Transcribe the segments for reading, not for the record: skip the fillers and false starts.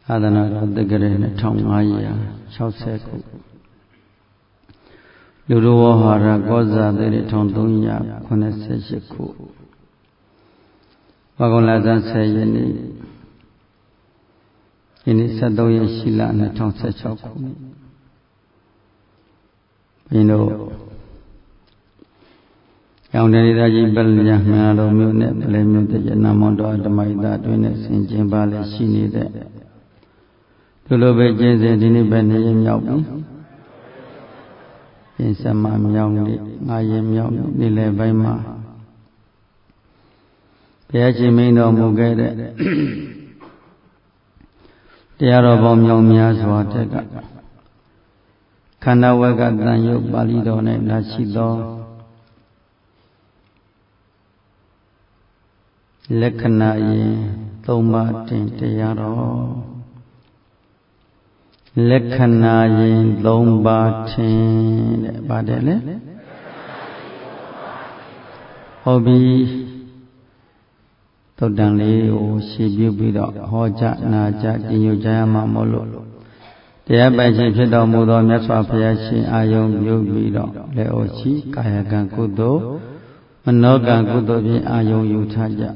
သာသနာတော်တက္ကရာ2560ခုလူတော်ဝဟာရကောဇာတိ1388ခုဝါကုံလာဇန်10ရက်နေ့ဒီနေ့73ရက်ရှိလ2016ခုဘင်းတို့ရောင်ဒေသကြီးပလျံမှန်တော်မြို့နဲ့ပလဲမြို့တည်းနာမွန်တော်ဓမ္မဣဒအတွင်းနဲ့ဆင်ကျင်ပါလေရှိနေတဲ့သူလိုပဲကျင်းစဉ်ဒီနေ့ပဲနေရင်မြောက်ပြီပြင်စမမြောက်နေ့9ရက်မြောက်နေ့လယ်ပိုင်းမှာဘုရားရှင်မင်းတော်မူခဲ့တဲ့တရားတော်ပေါင်းမြောက်များစွာတဲ့ကခန္ဓာဝကတန်ရုပ်ပါဠိတော်နဲ့လာရှိသောလက္ခဏာရင်3ပါးတင်တရားတော်လက္ခဏာရင်3ပါးထင်တဲ့ပါတယ်လေဟုတ်ပြီသုတ်တန်လေးကိုရှင်းပြပြီးတော့ဟောကြားနာကြားကျင့်ကြံကြရမှာမို့လို့တရားပိုင်ခြင်းဖြစ်တော်မူသောမြတ်စွာဘုရားရှင်အာယုံပြုပြီးတော့လက်အိုရှိကာယကံကုသိုလ်မနောကံကုသိုလ်ဖြင့်အာယုံယူထားကြ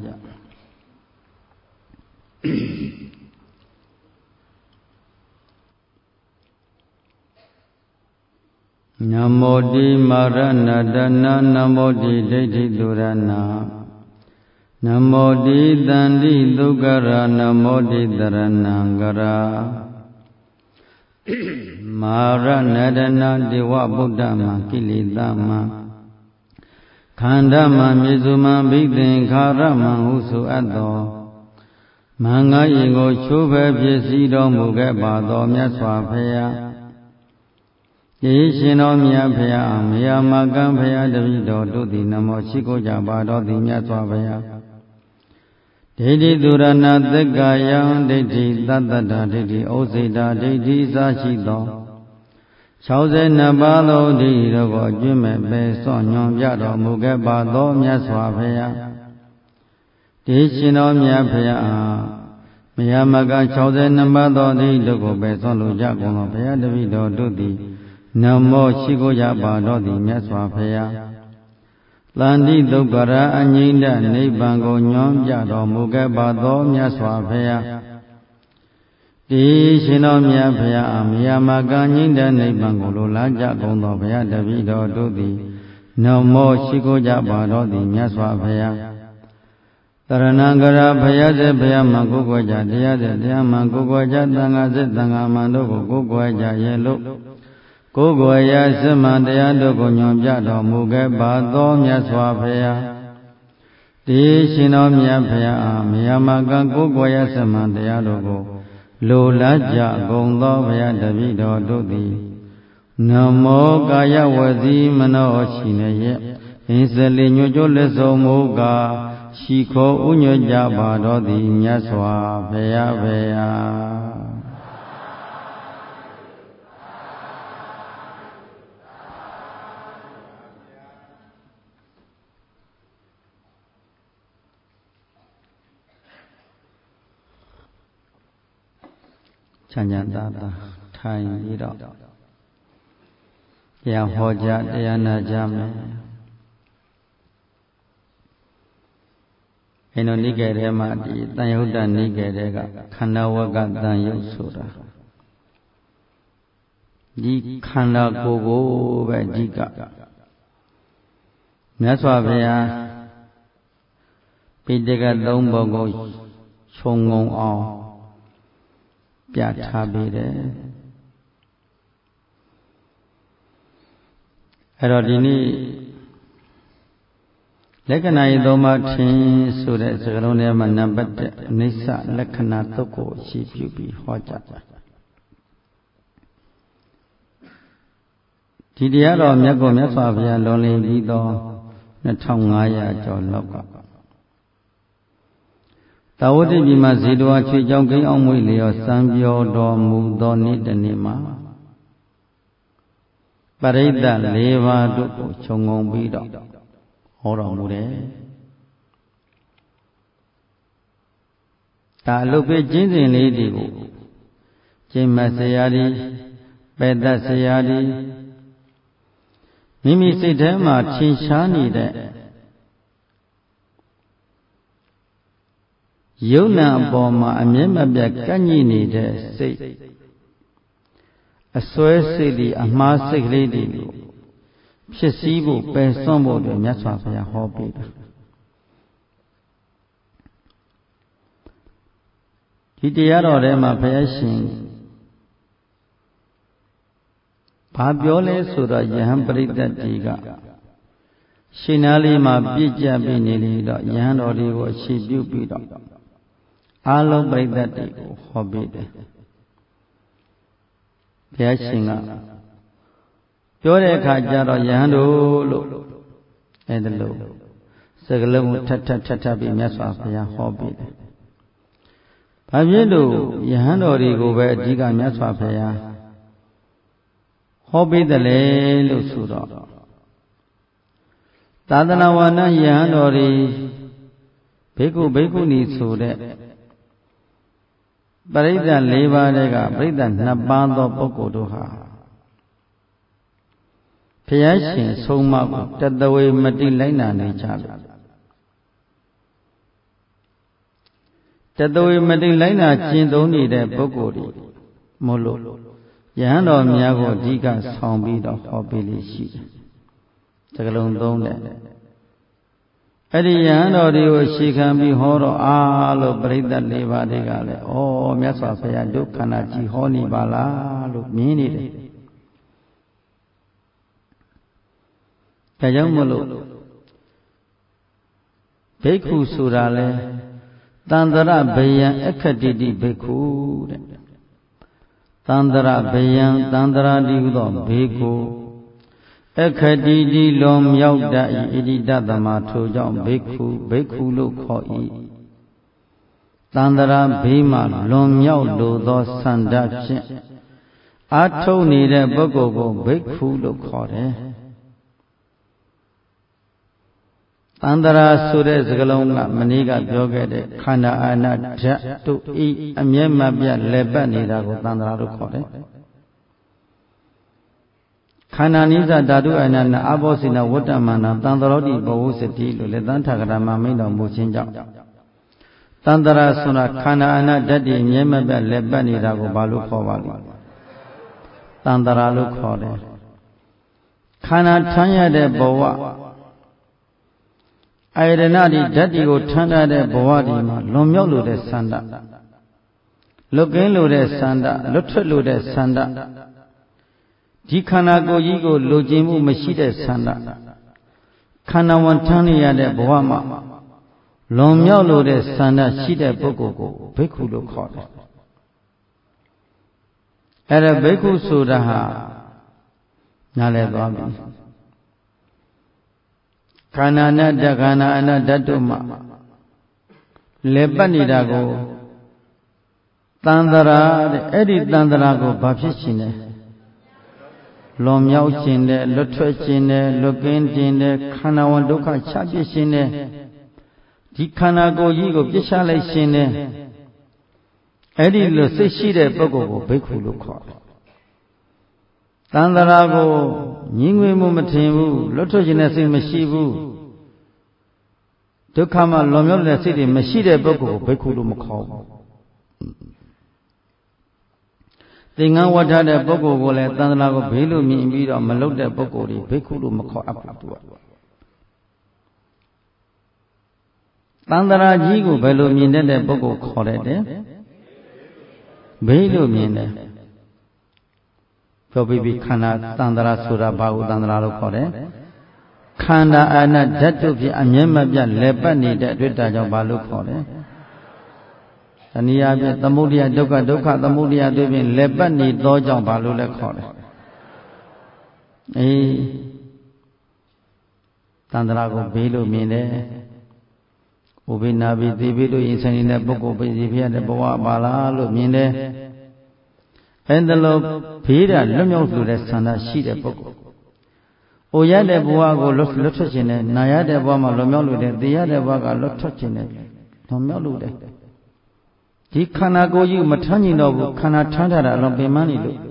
နမောတိမာရဏတနာနမောတိဒိဋ္ဌိတုရဏနမောတိတန္တိဒုက္ခရာနမောတိတရဏံကရာမာရဏတနာဒေဝဗုဒ္ဓမကိလေသာမခန္ဓာမမြေစုမဘိသင်္ခါရမဟုဆိုအပ်သောမင်္ဂရင်ကိုချိုးဖဲဖြစ်စီတော်မူခဲ့ပါသောမြတ်စွာဘုရားယေရှင်တော်မြတ်ဘုရားမယာမကံဘုရားတပည့်တော်တို့သည်နမောရှိခိုးကြပါတော်သည်မြတ်စွာဘုရားဒိဋ္ဌိသူရဏသက္ကာယံဒိဋ္ဌိသတ္တတာဒိဋ္ဌိဩစေတာဒိဋ္ဌိအစရှိသော62ပါးသောဒိဋ္ဌိတို့ကိုအကျွင့်မဲ့ပဲစွန့်ညွန်ပြတော်မူခဲ့ပါသောမြတ်စွာဘုရားဒေရှင်တော်မြတ်ဘုရားမယာမက62ပါးသောဒိဋ္ဌိတို့ကိုပဲစွန့်လိုကြကုန်သောဘုရားတပည့်တော်တို့သည်နမောရှိခိုးကြပါတော်သည်မြတ်စွာဘုရားတန္တိဒုက္ခရာအငြိမ့်တဲ့နိဗ္ဗာန်ကိုညွှန်ပြတော်မူခဲ့ပါသောမြတ်စွာဘုရားဒီရှင်တော်မြတ်ဘုရားမယာမကငြိမ့်တဲ့နိဗ္ဗာန်ကိုလိုလားကြကုန်သောဘုရားတပည့်တော်တို့သည်နမောရှိခိုးကြပါတော်သည်မြတ်စွာဘုရားတရဏံကရာဘုရားစေဘုရားမှကိုးကွယ်ကြတရားစေတရားမှကိုးကွယ်ကြသံဃာစေသံဃာမှတို့ကိုကိုးကွယ်ကြရဲ့လို့ကိုယ်ကိုယ်ရာစမံတရားတို့ကိုညွှန်ပြတော်မူခဲ့ပါသောမြတ်စွာဘုရားဒီရှင်တော်မြတ်ဘုရားမယာမကံကိုယ်ကိုယ်ရာစမံတရားတို့ကိုလိုလားကြကုန်သောဘုရားတပည့်တော်တို့သည်နမောကာယဝစီမနောရှိနေရဲ့အင်းစလီညွှန်ကျိုးလက်ဆုံးမူကားရှိခေါ်ဥညွှတ်ကြပါတော်သည်မြတ်စွာဘုရားဘုရားချမ်းသာသာထိုင်ပြီးတော့တရားဟောကြားတရားနာကြမယ်အဲ့တော့နိကေထဲမှာဒီတန်ယုတ်တနိကေထဲကခန္ဓာဝကတန်ယုတ်ဆိုတာဒီခန္ဓာကိုယ်ကိုပဲအဓိကမြတ်စွာဘုရားပိဋက3ပုံကိုခြုံငုံအောင်ပြထားပေးတယ်အဲ့တော့ဒီနေ့လက္ခဏာရေး3ပါးထင်ဆိုတဲ့စကားလုံးထဲမှာနံပါတ်1အနိစ္စလက္ခဏာသုတ်ကိုရှိပြုပြီးဟောကြားဒီတရားတော်မြတ်ကိုမြတ်စွာဘုရားလွန်လင်းပြီးသော2500ကျော်လောက်ကတာဝတိပြည်မှာဇေတဝါချွေကြောင့်ကိန်းအောင်မွေလျော်စံပြောတော်မူသောနေ့တနေ့မှာပရိသတ်4ပါးတို့ကိုခြုံငုံပြီးတော့ဟောတော်မူတယ်ဒါအလုပ်ပဲကျင့်စဉ်လေးတွေကိုကျင့်မှတ်စရာတွေပယ်တတ်စရာတွေမိမိစိတ်ထဲမှာထင်ရှားနေတဲ့ယုံနာအပေါ်မှာအမြဲမပြတ်ကန့်ညှိနေတဲ့စိတ်အစွဲစိတ်တွေအမှားစိတ်ကလေးတွေကိုဖြစ်စည်းဖို့ပယ်စွန့်ဖို့အတွက်မြတ်စွာဘုရားဟောပေးတာဒီတရားတော်ထဲမှာဘုရားရှင်ဘာပြောလဲဆိုတော့ယဟန်ပရိသတ်တွေကရှင်နာလေးမှာပြည့်ကြပြီးနေလေတော့ယဟန်တော်တွေကိုအခြေပြုပြီးတော့အာလုံးပရိသတ်တွေကိုဟောပေးတယ်ဘုရားရှင်ကပြောတဲ့အခါကျတော့ယဟန်တို့လို့အဲ့ဒါလို့စကလုံးကိုထပ်ပြီးမြတ်စွာဘုရားဟောပေးတယ်။ဘာဖြစ်လို့ယဟန်တော်တွေကိုပဲအဓိကမြတ်စွာဘုရားဟောပေးတယ်လေလို့ဆိုတော့သာသနာဝါဒယဟန်တော်တွေဘိက္ခုဘိက္ခုနီဆိုတဲ့ပရိသတ်၄ပါးတွေကပရိသတ်2ပါးသောပုဂ္ဂိုလ်တို့ဟာဘုရားရှင်ဆုံးမကိုတသဝေမတိလိုက်နာနေကြတယ်တသဝေမတိလိုက်နာကျင့်သုံးနေတဲ့ပုဂ္ဂိုလ်တွေမို့လို့ယဟန်တော်များကိုအဓိကဆောင်ပြီးတော့ဟောပေးလိရှိတယ်။စကလုံးသုံးတယ်အဲ့ဒီယဟန်တော်တွေကိုရှေခံပြီးဟောတော့အားလို့ပရိသတ်၄ပါးတွေကလည်းဩမြတ်စွာဘုရားဒုက္ခနာကြီးဟောနေပါလားလို့မြင်နေတယ်။ဒါကြောင့်မို့လို့ဘိက္ခုဆိုတာလဲတန္တရဘယံအခတ္တိတိဘိက္ခုတဲ့တန္တရဘယံတန္တရာတိဟုသောဘေကုအခတ္တိတိလွန်မြောက်တတ်၏ဣတိတသမထိုကြောင့်ဘိက္ခုလို့ခေါ်၏တန္တရာဘေးမှလွန်မြောက်လိုသောဆန္ဒဖြင့်အာထုတ်နေတဲ့ပုဂ္ဂိုလ်ကိုဘိက္ခုလို့ခေါ်တယ်တန္တရာဆိုတဲ့စကားလုံးကမနေ့ကပြောခဲ့တဲ့ခန္ဓာအာနာဓာတ်တို့ဤအမျက်မပြတ်လဲပတ်နေတာကိုတန္တရာလို့ခေါ်တယ်ခန္ဓာနိစ္စဓာတုအာနာအဘောစိနဝတ္တမနာတန္တရောတိဘဝစတိလို့လက်သန်းထာဂရမမိန့်တော်မူခြင်းကြောင့်တန္တရာဆိုတာခန္ဓာအာနာဓာတ်တွေအမျက်မပြတ်လဲပတ်နေတာကိုဘာလို့ခေါ်ပါလဲတန္တရာလို့ခေါ်တယ်ခန္ဓာထမ်းရတဲ့ဘဝအာယတနာဒီဓာတ်တွေကိုထမ်းထားတဲ့ဘဝဒီမှာလွန်မြောက်လို့တဲ့ဆန္ဒလွတ်ကင်းလို့တဲ့ဆန္ဒလွတ်ထွက်လို့တဲ့ဆန္ဒဒီခန္ဓာကိုယ်ကြီးကိုလိုချင်မှုမရှိတဲ့ဆန္ဒခန္ဓာဝန်ထမ်းနေရတဲ့ဘဝမှာလွန်မြောက်လို့တဲ့ဆန္ဒရှိတဲ့ပုဂ္ဂိုလ်ကိုဘိက္ခုလို့ခေါ်တယ်အဲ့ဒါဘိက္ခုဆိုတာဟာနားလည်သွားပြီခန္ဓာနဲ့တခန္ဓာအနတ္တတို့မှာလဲပတ်နေတာကိုတန္တရာတဲ့အဲ့ဒီတန္တရာကိုဘာဖြစ်ရှင်လဲလွန်မြောက်ခြင်းတဲ့လွတ်ထွက်ခြင်းတဲ့လွတ်ကင်းခြင်းတဲ့ခန္ဓာဝန်ဒုက္ခချပြစ်ခြင်းတဲ့ဒီခန္ဓာကိုယ်ကြီးကိုပြစ်ချလိုက်ခြင်းတဲ့အဲ့ဒီလိုစိတ်ရှိတဲ့ပုဂ္ဂိုလ်ကိုဘိက္ခုလို့ခေါ်တယ်တန္တရာကိုညင်ငွေမှုမထင်ဘူးလွတ်ထွက်ခြင်းတဲ့စိတ်မရှိဘူးဒုက္ခမှလွန်မြောက်တဲ့စိတ်တွေမရှိတဲ့ပုဂ္ဂိုလ်ကိုဘိက္ခုလို့မခေါ်ဘူးသင်္ကန်းဝတ်ထားတဲ့ပုဂ္ဂိုလ်ကိုလည်းတန္တရာကိုဘေးလို့မြင်ပြီးတော့မလုတဲ့ပုဂ္ဂိုလ်တွေဘိက္ခုလို့မခေါ်အပ်ဘူးသူကတန္တရာကြီးကိုဘယ်လိုမြင်တတ်တဲ့ပုဂ္ဂိုလ်ခေါ်တဲ့ဘေးလို့မြင်တယ်ပြောပြီးခန္ဓာတန္တရာဆိုတာဘာကိုတန္တရာလို့ခေါ်တယ်ခန္ဓာအာနာဓာတ်တို့ဖြင့်အမြဲမပြတ်လဲပတ်နေတဲ့အတွက်ဒါကြောင့်ဘာလို့ခေါ်တယ်တဏှာဖြင့်သမုဒယဒုက္ခဒုက္ခသမုဒယတို့ဖြင့်လဲပတ်နေသောကြောင့်ဘာလို့လဲခေါ်တယ်တန္တရာကိုဘေးလို့မြင်တယ်ဥပိနာပိသေပိတို့ရင်ဆိုင်နေတဲ့ပုဂ္ဂိုလ်ပိစီဖြစ်တဲ့ဘဝပါလားလို့မြင်တယ်အဲ့ဒါလို့ဘေးတာလွတ်မြောက်လို့တဲ့ဆန္ဒရှိတဲ့ပုဂ္ဂိုလ်။အိုရတဲ့ဘဝကိုလွတ်ထွက်ခြင်းနဲ့နာရတဲ့ဘဝမှာလွတ်မြောက်လို့တဲ့သိရတဲ့ဘဝကလွတ်ထွက်ခြင်းနဲ့လွတ်မြောက်လို့တဲ့ဒီခန္ဓာကိုယ်ကြီးမထမ်းကျင်တော့ဘူးခန္ဓာထမ်းထားတာအလုံးပင်ပန်းနေလို့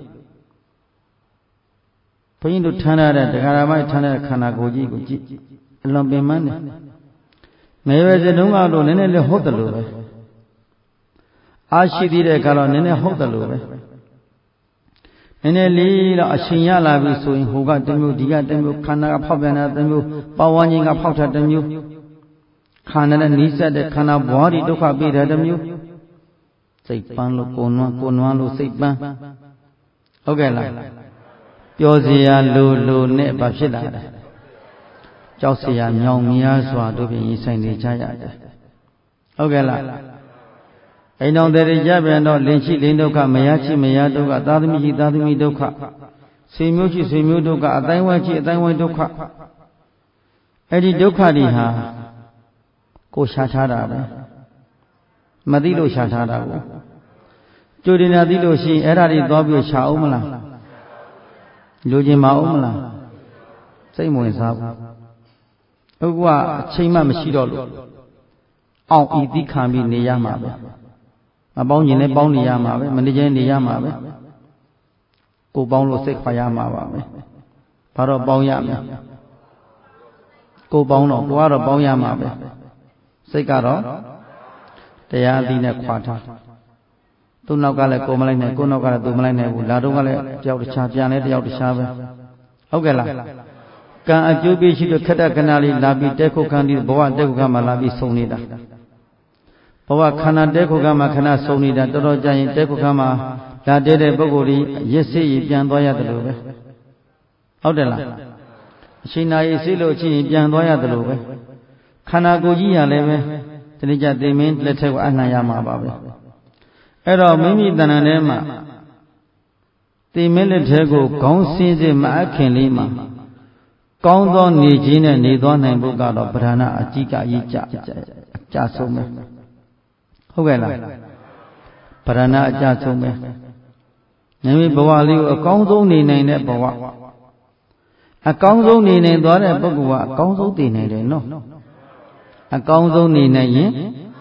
ဘုန်းကြီးတို့ထမ်းထားတဲ့တရားဓမ္မထမ်းတဲ့ခန္ဓာကိုယ်ကြီးကိုကြည့်အလုံးပင်ပန်းနေငယ်ရွယ်စဉ်တုန်းကတော့နည်းနည်းလေးဟုတ်တယ်လို့ပဲအားရှိသေးတဲ့အခါတော့နည်းနည်းဟုတ်တယ်လို့ပဲနည်းနည်းလေးတော့အရှင်ရလာပြီဆိုရင်ဟိုကတစ်မျိုးဒီကတစ်မျိုးခန္ဓာကဖောက်ပြန်တာတစ်မျိုးပဝန်းကျင်ကဖောက်တာတစ်မျိုးခန္ဓာနဲ့နှီးစပ်တဲ့ခန္ဓာဘဝတွေဒုက္ခပေးတာတစ်မျိုးစိတ်ပန်းလို့ကိုယ်နွမ်းလို့စိတ်ပန်းဟုတ်ကဲ့လားပျော်စရာလိုနဲ့ဘာဖြစ်လာလဲကြောက်စရာမြောင်များစွာတို့ဖြင့်ရင်ဆိုင်နေကြရတယ်ဟုတ်ကဲ့လားအိမ်တော်တွေကြပြန်တော့လင်ရှိလင်ဒုက္ခမယားရှိမယားဒုက္ခသာသမီရှိသာသမီဒုက္ခဆွေမျိုးရှိဆွေမျိုးဒုက္ခအတိုင်းဝိုင်းရှိအတိုင်းဝိုင်းဒုက္ခအဲ့ဒီဒုက္ခတွေဟာကိုရှာထားတာပဲမသိလို့ရှာထားတာကိုကြိုတင်တာသိလို့ရှိရင်အဲ့ဒါတွေသွားပြီးရှာအောင်မလားလူချင်းမအောင်မလားစိတ်ဝင်စားဘူးဟုတ်ကအချိန်မှမရှိတော့လို့အောင်ဤသိခံပြီးနေရမှာပဲမပေါင်းရင်လည်းပေါင်းနေရမှာပဲမနေချင်းနေရမှာပဲကိုပေါင်းလို့စိတ်ခွာရမှာပါပဲဘာတော့ပေါင်းရမယ်ကိုပေါင်းတော့ကိုကတော့ပေါင်းရမှာပဲစိတ်ကတော့တရားအသီးနဲ့ခွာထားသူ့နောက်ကလည်းကိုမလိုက်နိုင်ကိုနောက်ကလည်းသူမလိုက်နိုင်ဘူးလာတော့ကလည်းတယောက်တခြားပြန်လဲတယောက်တခြားပဲဟုတ်ကဲ့လားကံအကျိုးပေးရှိလို့ခက်တဲ့ခဏလေးလာပြီးတဲခုခံပြီးဘဝတဲခုခံမှာလာပြီးဆုံနေတာဘဝခန္ဓာတဲခုခံမှာခဏဆုံနေတာတော်တော်ကြာရင်တဲခုခံမှာလာတဲတဲ့ပုဂ္ဂိုလ်ကြီးရစ်စစ်ရင်ပြန်သွားရတယ်လို့ပဲဟုတ်တယ်လားအချိန်နာရီစစ်လို့ချင်းပြန်သွားရတယ်လို့ပဲခန္ဓာကိုယ်ကြီးရလည်းပဲဒီနေ့ကျသိမင်းလက်ထက်ကိုအနှံ့ရမှာပါပဲအဲ့တော့မိမိတဏ္ဍာထဲမှာသိမင်းလက်ထက်ကိုခေါင်းစင်းစစ်မအပ်ခင်လေးမှာကောင်းသောနေခြင်းနဲ့နေသွားနိုင်ဖို့ကတော့ဗဒနာအကြီးကအရေးကြဆုံးပဲဟုတ်ကဲ့လားဗဒနာအကြဆုံးပဲမိမိဘဝလေးကိုအကောင်းဆုံးနေနိုင်တဲ့ဘဝအကောင်းဆုံးနေနိုင်သွားတဲ့ပုဂ္ဂိုလ်ကအကောင်းဆုံးတည်နိုင်တယ်နော်အကောင်းဆုံးနေနိုင်ရင်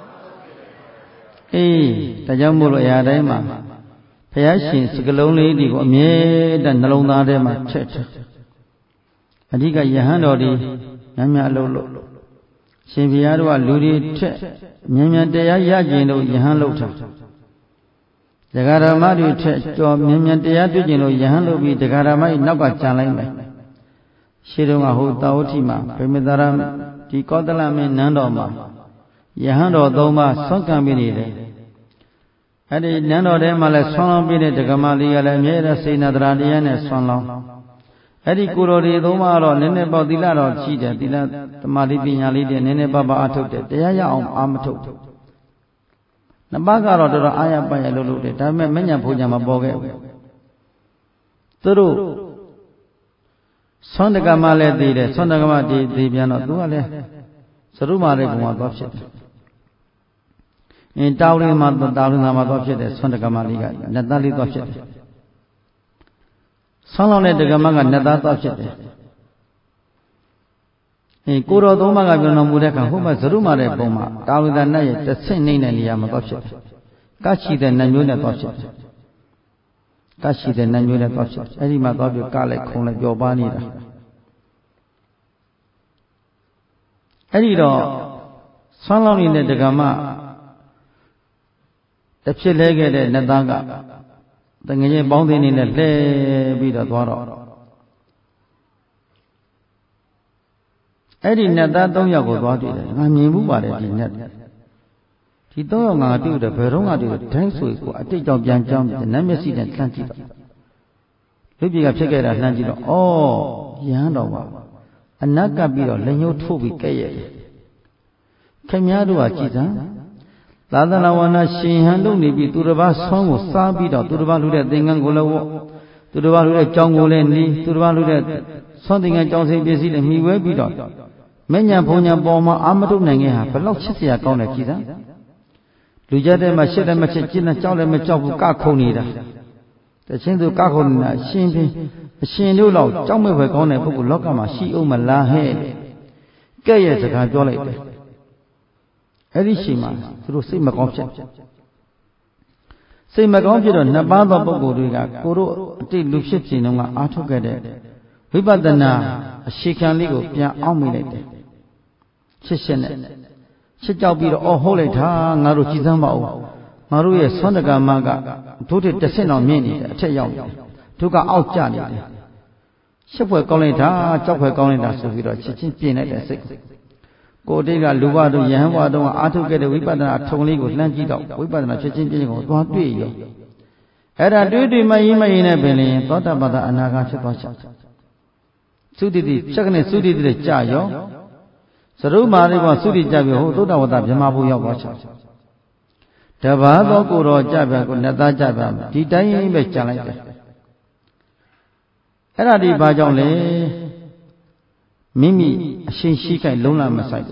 ဒါကြောင့်မို့လို့အရာတိုင်းမှာဘုရားရှင်စကလုံးလေးတွေကိုအမြဲတမ်းနှလုံးသားထဲမှာထည့်ထားအဓိကယဟန်တော်တွေများများအလုပ်လုပ်ရှင်ဘုရားတို့ကလူတွေထက်မြန်မြန်တရားရကျင်လို့ယဟန်လုပ်ထားဒကာဓမ္မတွေထက်ကြော်မြန်မြန်တရားတွေ့ကျင်လို့ယဟန်လုပ်ပြီးဒကာဓမ္မကြီးနောက်ကကြံလိုက်မယ်ရှေးတုန်းကဟိုတာဝတိမှာဗေမသာရဒီကောသလမင်းနန်းတော်မှာယဟန်တော်၃ပါးဆွမ်းကံပြီးနေတယ်အဲ့ဒီနန်းတော်ထဲမှာလဲဆွမ်းလောင်းပြီးတဲ့ဒကမလေးကလည်းအမြဲတမ်းစေနာတရားတရားနဲ့ဆွမ်းလောင်းအဲ့ဒီကိုတော်တွေ၃ပါးတော့နည်းနည်းပေါ့သီလတော်ရှိတယ်သီလသမာဓိပညာလေးတွေနည်းနည်းပါးပါးအထုတ်တယ်တရားရအောင်အာမထုတ်နှစ်ပါးကတော့တော်တော်အားရပါရလို့တယ်ဒါပေမဲ့မညံဖို့ညံမပေါ်ခဲ့ဘူးသူတို့ဆွမ်းဒကမလည်းသိတယ်ဆွမ်းဒကမဒီပြန်တော့သူကလည်းသရုမာလေးကသွားဖြစ်တယ်တောင်းရင်းမှာတောင်းရင်းမှာသွားဖြစ်တယ်ဆွမ်းဒကမလေးကနတ်သားလေးသွားဖြစ်တယ်ဆွမ်းလောင်းတဲ့ဒကမကနတ်သားသွားဖြစ်တယ်ကိုတော်သုံးပါးကပြောတော်မူတဲ့အခါဟိုမှာသရုမာတဲ့ပုံမှာတာဝိဒနတ်ရဲ့တဆင့်နေတဲ့နေရာမှာသွားဖြစ်တယ်ကရှိတဲ့နတ်မျိုးနဲ့သွားဖြစ်တယ်ကရှိတဲ့နတ်မျိုးနဲ့သွားဖြစ်တယ်အဲ့ဒီမှာသွားပြီးကလိုက်ခုံလိုက်ပျော်ပါနေတာအဲ့ဒီတော့ဆွမ်းလောင်းနေတဲ့ဒကမတဖြစ်လဲခဲ့တဲ့နတ်သားကတငယ်ချင်းပေါင်းသိနေနဲ့လှဲပြီးတော့သွားတော့အဲ့ဒီနတ်သား၃ယောက်ကိုသွားတွေ့တယ်ငါမြင်မှုပါတယ်ဒီနတ်ဒီ၃ယောက်ငါတွေ့တယ်ဘယ်တော့မှတွေ့တယ်ဒိုင်းဆွေကိုအတိတ်ကြောင့်ပြန်ကြောင်းနတ်မျက်စိနဲ့လှမ်းကြည့်တော့လူပြေကဖြစ်ခဲ့တာလှမ်းကြည့်တော့ရဟန်းတော်ပါအနက်ကပ်ပြီးတော့လက်ညှိုးထိုးပြီးကဲ့ရဲ့ခင်များတို့ကကြည်စမ်းသာသနာဝနာရှင်ဟန်လုပ်နေပြီးသူတစ်ပါးဆွမ်းကိုစားပြီးတော့သူတစ်ပါးလူတဲ့သင်္ကန်းကိုလည်းဝတ်သူတစ်ပါးလူတဲ့ကြောင်းကိုလည်းနီးသူတစ်ပါးလူတဲ့ဆွမ်းသင်္ကန်းကြောင်းစိတ်ပစ္စည်းလည်းမှီဝဲပြီးတော့မညံဖုန်ညံပေါ်မှာအာမထုတ်နိုင်ခဲ့ဟာဘလောက်ချစ်စရာကောင်းတယ်ကြည်စမ်းလူကြတဲ့မှာရှစ်လည်းမချစ်ကျင်းနဲ့ကြောက်လည်းမကြောက်ဘူးကခုန်နေတာတချင်းသူကခုန်နေတာအရှင်တို့လောက်ကြောက်မဲ့ဖွယ်ကောင်းတဲ့ပုဂ္ဂိုလ်လောကမှာရှိအောင်မလားဟဲ့ကဲ့ရဲ့စကားပြောလိုက်တယ်အဲ့ဒီချိန်မှာသူတို့စိတ်မကောင်းဖြစ်စိတ်မကောင်းဖြစ်တော့နှစ်ပါးသောပုဂ္ဂိုလ်တွေကကိုတို့အတိတ်လူဖြစ်ခြင်းတုန်းကအားထုတ်ခဲ့တဲ့ဝိပဿနာအရှိခံလေးကိုပြန်အောက်မိလိုက်တယ်ချစ်နဲ့ချစ်ကြောက်ပြီးတော့အော်ဟုတ်လိုက်တာငါတို့ကြည်စမ်းပါဦးငါတို့ရဲ့ဆွမ်းတက္ကမကတို့တစ်ဆင့်အောင်မြင့်နေတယ်အထက်ရောက်နေတယ်တို့ကအောက်ကျနေတယ်ရှစ်ဖွဲ့ကောင်းလိုက်တာကြောက်ဖွဲ့ကောင်းလိုက်တာဆိုပြီးတော့ချစ်ချင်းပြင်လိုက်တဲ့စိတ်ကိုတိတ်ကလူဘတို့ယဟန်ဘတို့ကအားထုတ်ခဲ့တဲ့ဝိပဿနာထုံလေးကိုလှမ်းကြည့်တော့ဝိပဿနာချစ်ချင်းပြင်ကိုသွားတွေ့ရောအဲ့ဒါတွေ့မရင်နဲ့ပင်လျင်သောတာပတ္တအနာဂါဖြစ်သွားချသုတိတိဖြတ်ကနေသုတိတိတဲ့ကြာရောသရုပ်မာရိကသုတိကြပြီဟိုသုတ္တဝတ္တဗြဟ္မာဘုရောက်သွားချတဘာသောကိုယ်တော်ကြပြကိုနှစ်သားကြပြဒီတိုင်းပဲကြံလိုက်တယ်အဲ့ဒါဒီဘာကြောင့်လဲမိမိအရှင်ရှိခိုင်လုံးလာမဆိုင်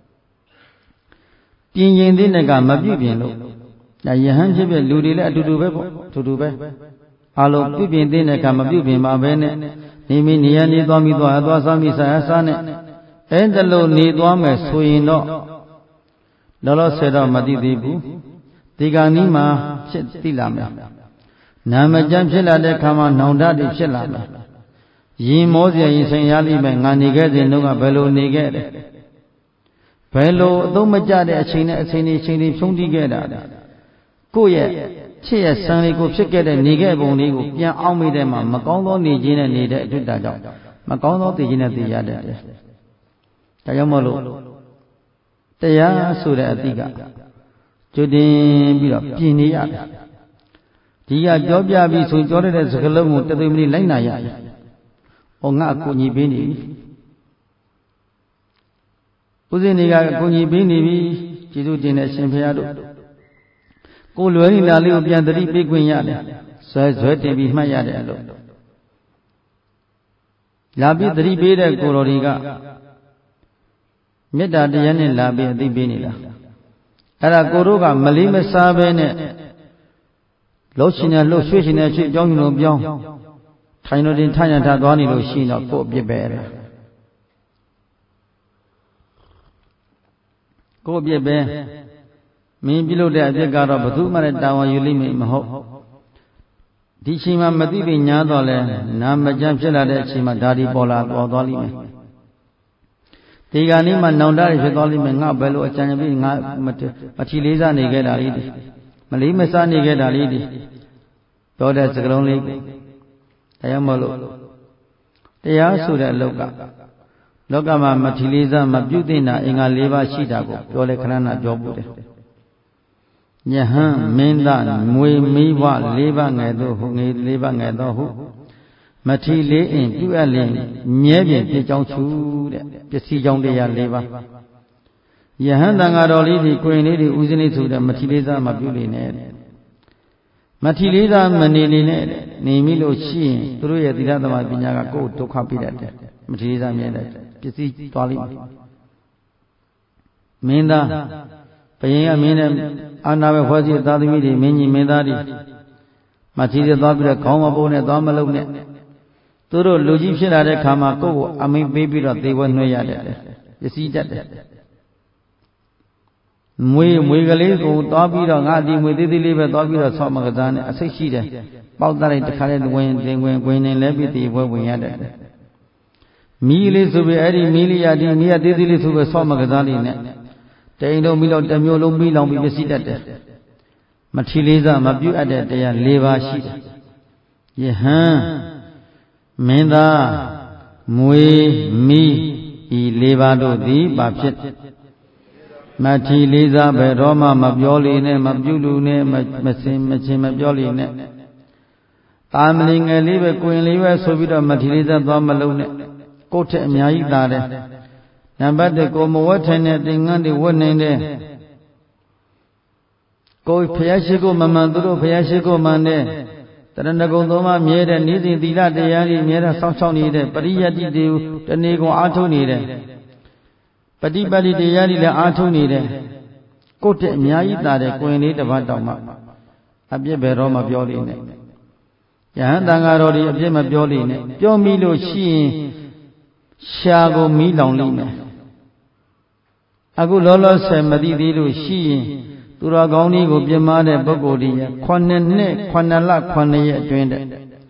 ပြင်ရင်သေးတဲ့ကမပြုပြင်လို့ဒါယဟန်ဖြစ်ဖြစ်လူတွေလည်းအတူတူပဲပေါ့အတူတူပဲအလုံးပြုပြင်သေးတဲ့ကမပြုပြင်ပါပဲနဲ့နေမိနေရနေသွားမိသွားသွားစားမိစားစားနဲ့အဲ့ဒါလို့နေသွားမယ်ဆိုရင်တော့လောလောဆယ်တော့မသိသေးဘူးဒီကနေ့မှဖြစ်သိလာမယ်နာမကျမ်းဖြစ်လာတဲ့ခါမှာနောင်တတွေဖြစ်လာမယ်ရင်မောစရာရင်ဆိုင်ရလိမ့်မယ်ငါနေခဲ့စဉ်တုန်းကဘယ်လိုနေခဲ့တယ်ဘယ်လိုအသုံးမကျတဲ့အချိန်နဲ့အချိန်တွေဖြုံးတီးခဲ့တာကိုယ့်ရဲ့ချစ်ရဲ့ဆံလေးကိုဖြစ်ခဲ့တဲ့နေခဲ့ပုံလေးကိုပြန်အောင်မိတဲ့မှာမကောင်းသောနေခြင်းနဲ့နေတဲ့အတွေ့အကြုံကြောင့်မကောင်းသောသိခြင်းနဲ့သိရတဲ့ဒါကြောင့်မို့လို့တရားဆိုတဲ့အသည့်ကကျွတင်ပြီးတော့ပြင်နေရတယ်ဒီကပြောပြပြီးဆိုပြောတဲ့စကားလုံးကိုတသိမဏိလိုက်နာရတယ်ဟောငါအကူညီပေးနေပြီဦးဇင်းတွေကအကူညီပေးနေပြီကျေးဇူးတင်တဲ့ရှင်ဘုရားတို့ကိုလွယ်နေတာလေးကိုပြန်သတိပေးခွင့်ရတယ်ဇွဲတင်ပြီးမှတ်ရတယ်လို့လာပြီးသတိပေးတဲ့ကိုတော်တွေကမေတ္တာတရားနဲ့လာပြီးအသိပေးနေတာအဲ့ဒါကိုတို့ကမလေးမစားပဲနဲ့လှုပ်ရှင်နဲ့လှုပ်ရွှေ့ရှင်နဲ့ရွှေ့ပြောင်းရှင်လို့ပြောင်းထိုင်လို့တင်ထိုင်ရထားသွားနေလို့ရှိရင်တော့ကိုယ့်အပြစ်ပဲအဲ့ကိုယ့်အပြစ်ပဲမင်းပြုလုပ်တဲ့အပြစ်ကတော့ဘယ်သူမှလည်းတာဝန်ယူလိမ့်မယ်မဟုတ်ဒီချိန်မှာမသိပညာတော့လဲနာမကျမ်းဖြစ်လာတဲ့အချိန်မှာဓာတိပေါ်လာသွားလိမ့်မယ်ဒီကနေ့မှနောင်တရဖြစ်သွားလိမ့်မယ်ငါဘယ်လိုအကြံဉာဏ်ပြီးငါမထီလေးစားနေခဲ့တာလေးဒီမလေးမစားနေခဲ့တာလေးဒီပြောတဲ့စကားလုံးလေးတရားမလို့တရားဆိုတဲ့အလောကလောကမှာမထီလေးစားမပြုတ်တင်တာအင်္ဂါ၄ပါးရှိတာကိုပြောလဲခဏနာပြောပို့တယ်ယဟန်မင်းသားမွေမိဘ၄ပါးငယ်သောဟုငယ်၄ပါးငယ်သောဟုမထီလေးအင်ပြုအပ်လင်မြဲပြည့်ပြကြောင်းချူတဲ့ပစ္စည်းကြောင်းတရား၄ပါးယဟန်တန်ဃာတော်လေးဒီကိုရင်လေးဒီဦးဇင်းလေးဆိုတဲ့မထီလေးစားမပြုတ်လေနဲ့မထီလေးစားမနေနေနဲ့နေမိလို့ရှိရင်သူတို့ရဲ့သီလသမပညာကကိုယ်ဒုက္ခပြတတ်တယ်မထီလေးစားမြဲတဲ့ပစ္စည်းသွားလိမ့်မယ်မင်းသားဘယင်ကမင်းနဲ့အာနာပဲဖွဲ့စည်းသားသမီးတွေမင်းကြီးမင်းသားတွေမထီလေးသွားပြီးတော့ခေါင်းမပိုးနဲ့သွားမလုံးနဲ့သူတို့လူကြီးဖြစ်လာတဲ့ခါမှာကိုယ့်ကိုအမိန်ပေးပြီးတော့သေဝဲနှွှဲရတယ်ပစ္စည်းတတ်တယ်မွေကလေးကိုသွားပြီးတော့ငါဒီမွေသေးသေးလေးပဲသွားပြီးတော့ဆော့မကစားနဲ့အစိတ်ရှိတယ်ပေါက်သားလိုက်တစ်ခါလေးဝင်နေလဲပြီးသေဝဲဝင်ရတယ်မီးလေးဆိုပြီးအဲ့ဒီမီးလေးရဒီမီးရသေးသေးလေးဆိုပြီးဆော့မကစားလေးနဲ့တိန်လုံးမီးလုံးတစ်မျိုးလုံးမီးလောင်ပြီးပစ္စည်းတတ်တယ်မထီလေးစားမပြုတ်အပ်တဲ့တရား၄ပါးရှိတယ်ယဟန်မင်းသားမွေမိဤ၄ပါးတို့သည်ဘာဖြစ်မထီလေးစားဘယ်တော့မှမပြောလေနဲ့မပြုလူနဲ့မစင်မချင်းမပြောလေနဲ့တာမလီငယ်လေးပဲကိုရင်လေးပဲဆိုပြီးတော့မထီလေးစားသွားမလုံးနဲ့ကိုယ့်ထက်အများကြီးသာတယ်နံပါတ်1ကိုမဝတ်ထိုင်တဲ့တင်ငန်းတွေဝတ်နေတဲ့ကိုဖျားရှိကိုမမှန်သူတို့ဖျားရှိကိုမှန်တဲ့တရဏဂုံသုံးပါးမြဲတဲ့နိစဉ်သီလတရားကြီးမြဲတဲ့စောင့်ရှောက်နေတဲ့ပရိယတ္တိတွေတဏီကုံအားထုတ်နေတဲ့ပฏิပတ်တိတရားကြီးလည်းအားထုတ်နေတဲ့ကိုယ့်တဲ့အများကြီးသာတဲ့ကိုရင်လေးတစ်ပတ်တောင်မှအပြစ်ဘယ်တော့မှပြောလိမ့်နဲ့ယဟန်တန်ဃာတော်ဒီအပြစ်မပြောလိမ့်နဲ့ပြောမိလို့ရှိရင်ရှာကိုမီးလောင်လိမ့်မယ်အခုလောလောဆယ်မသိသေးလို့ရှိရင်သူတော်ကောင်းကြီးကိုပြမတဲ့ပုဂ္ဂိုလ်ကြီး9နှစ်9လ9ရက်အတွင်းတဲ့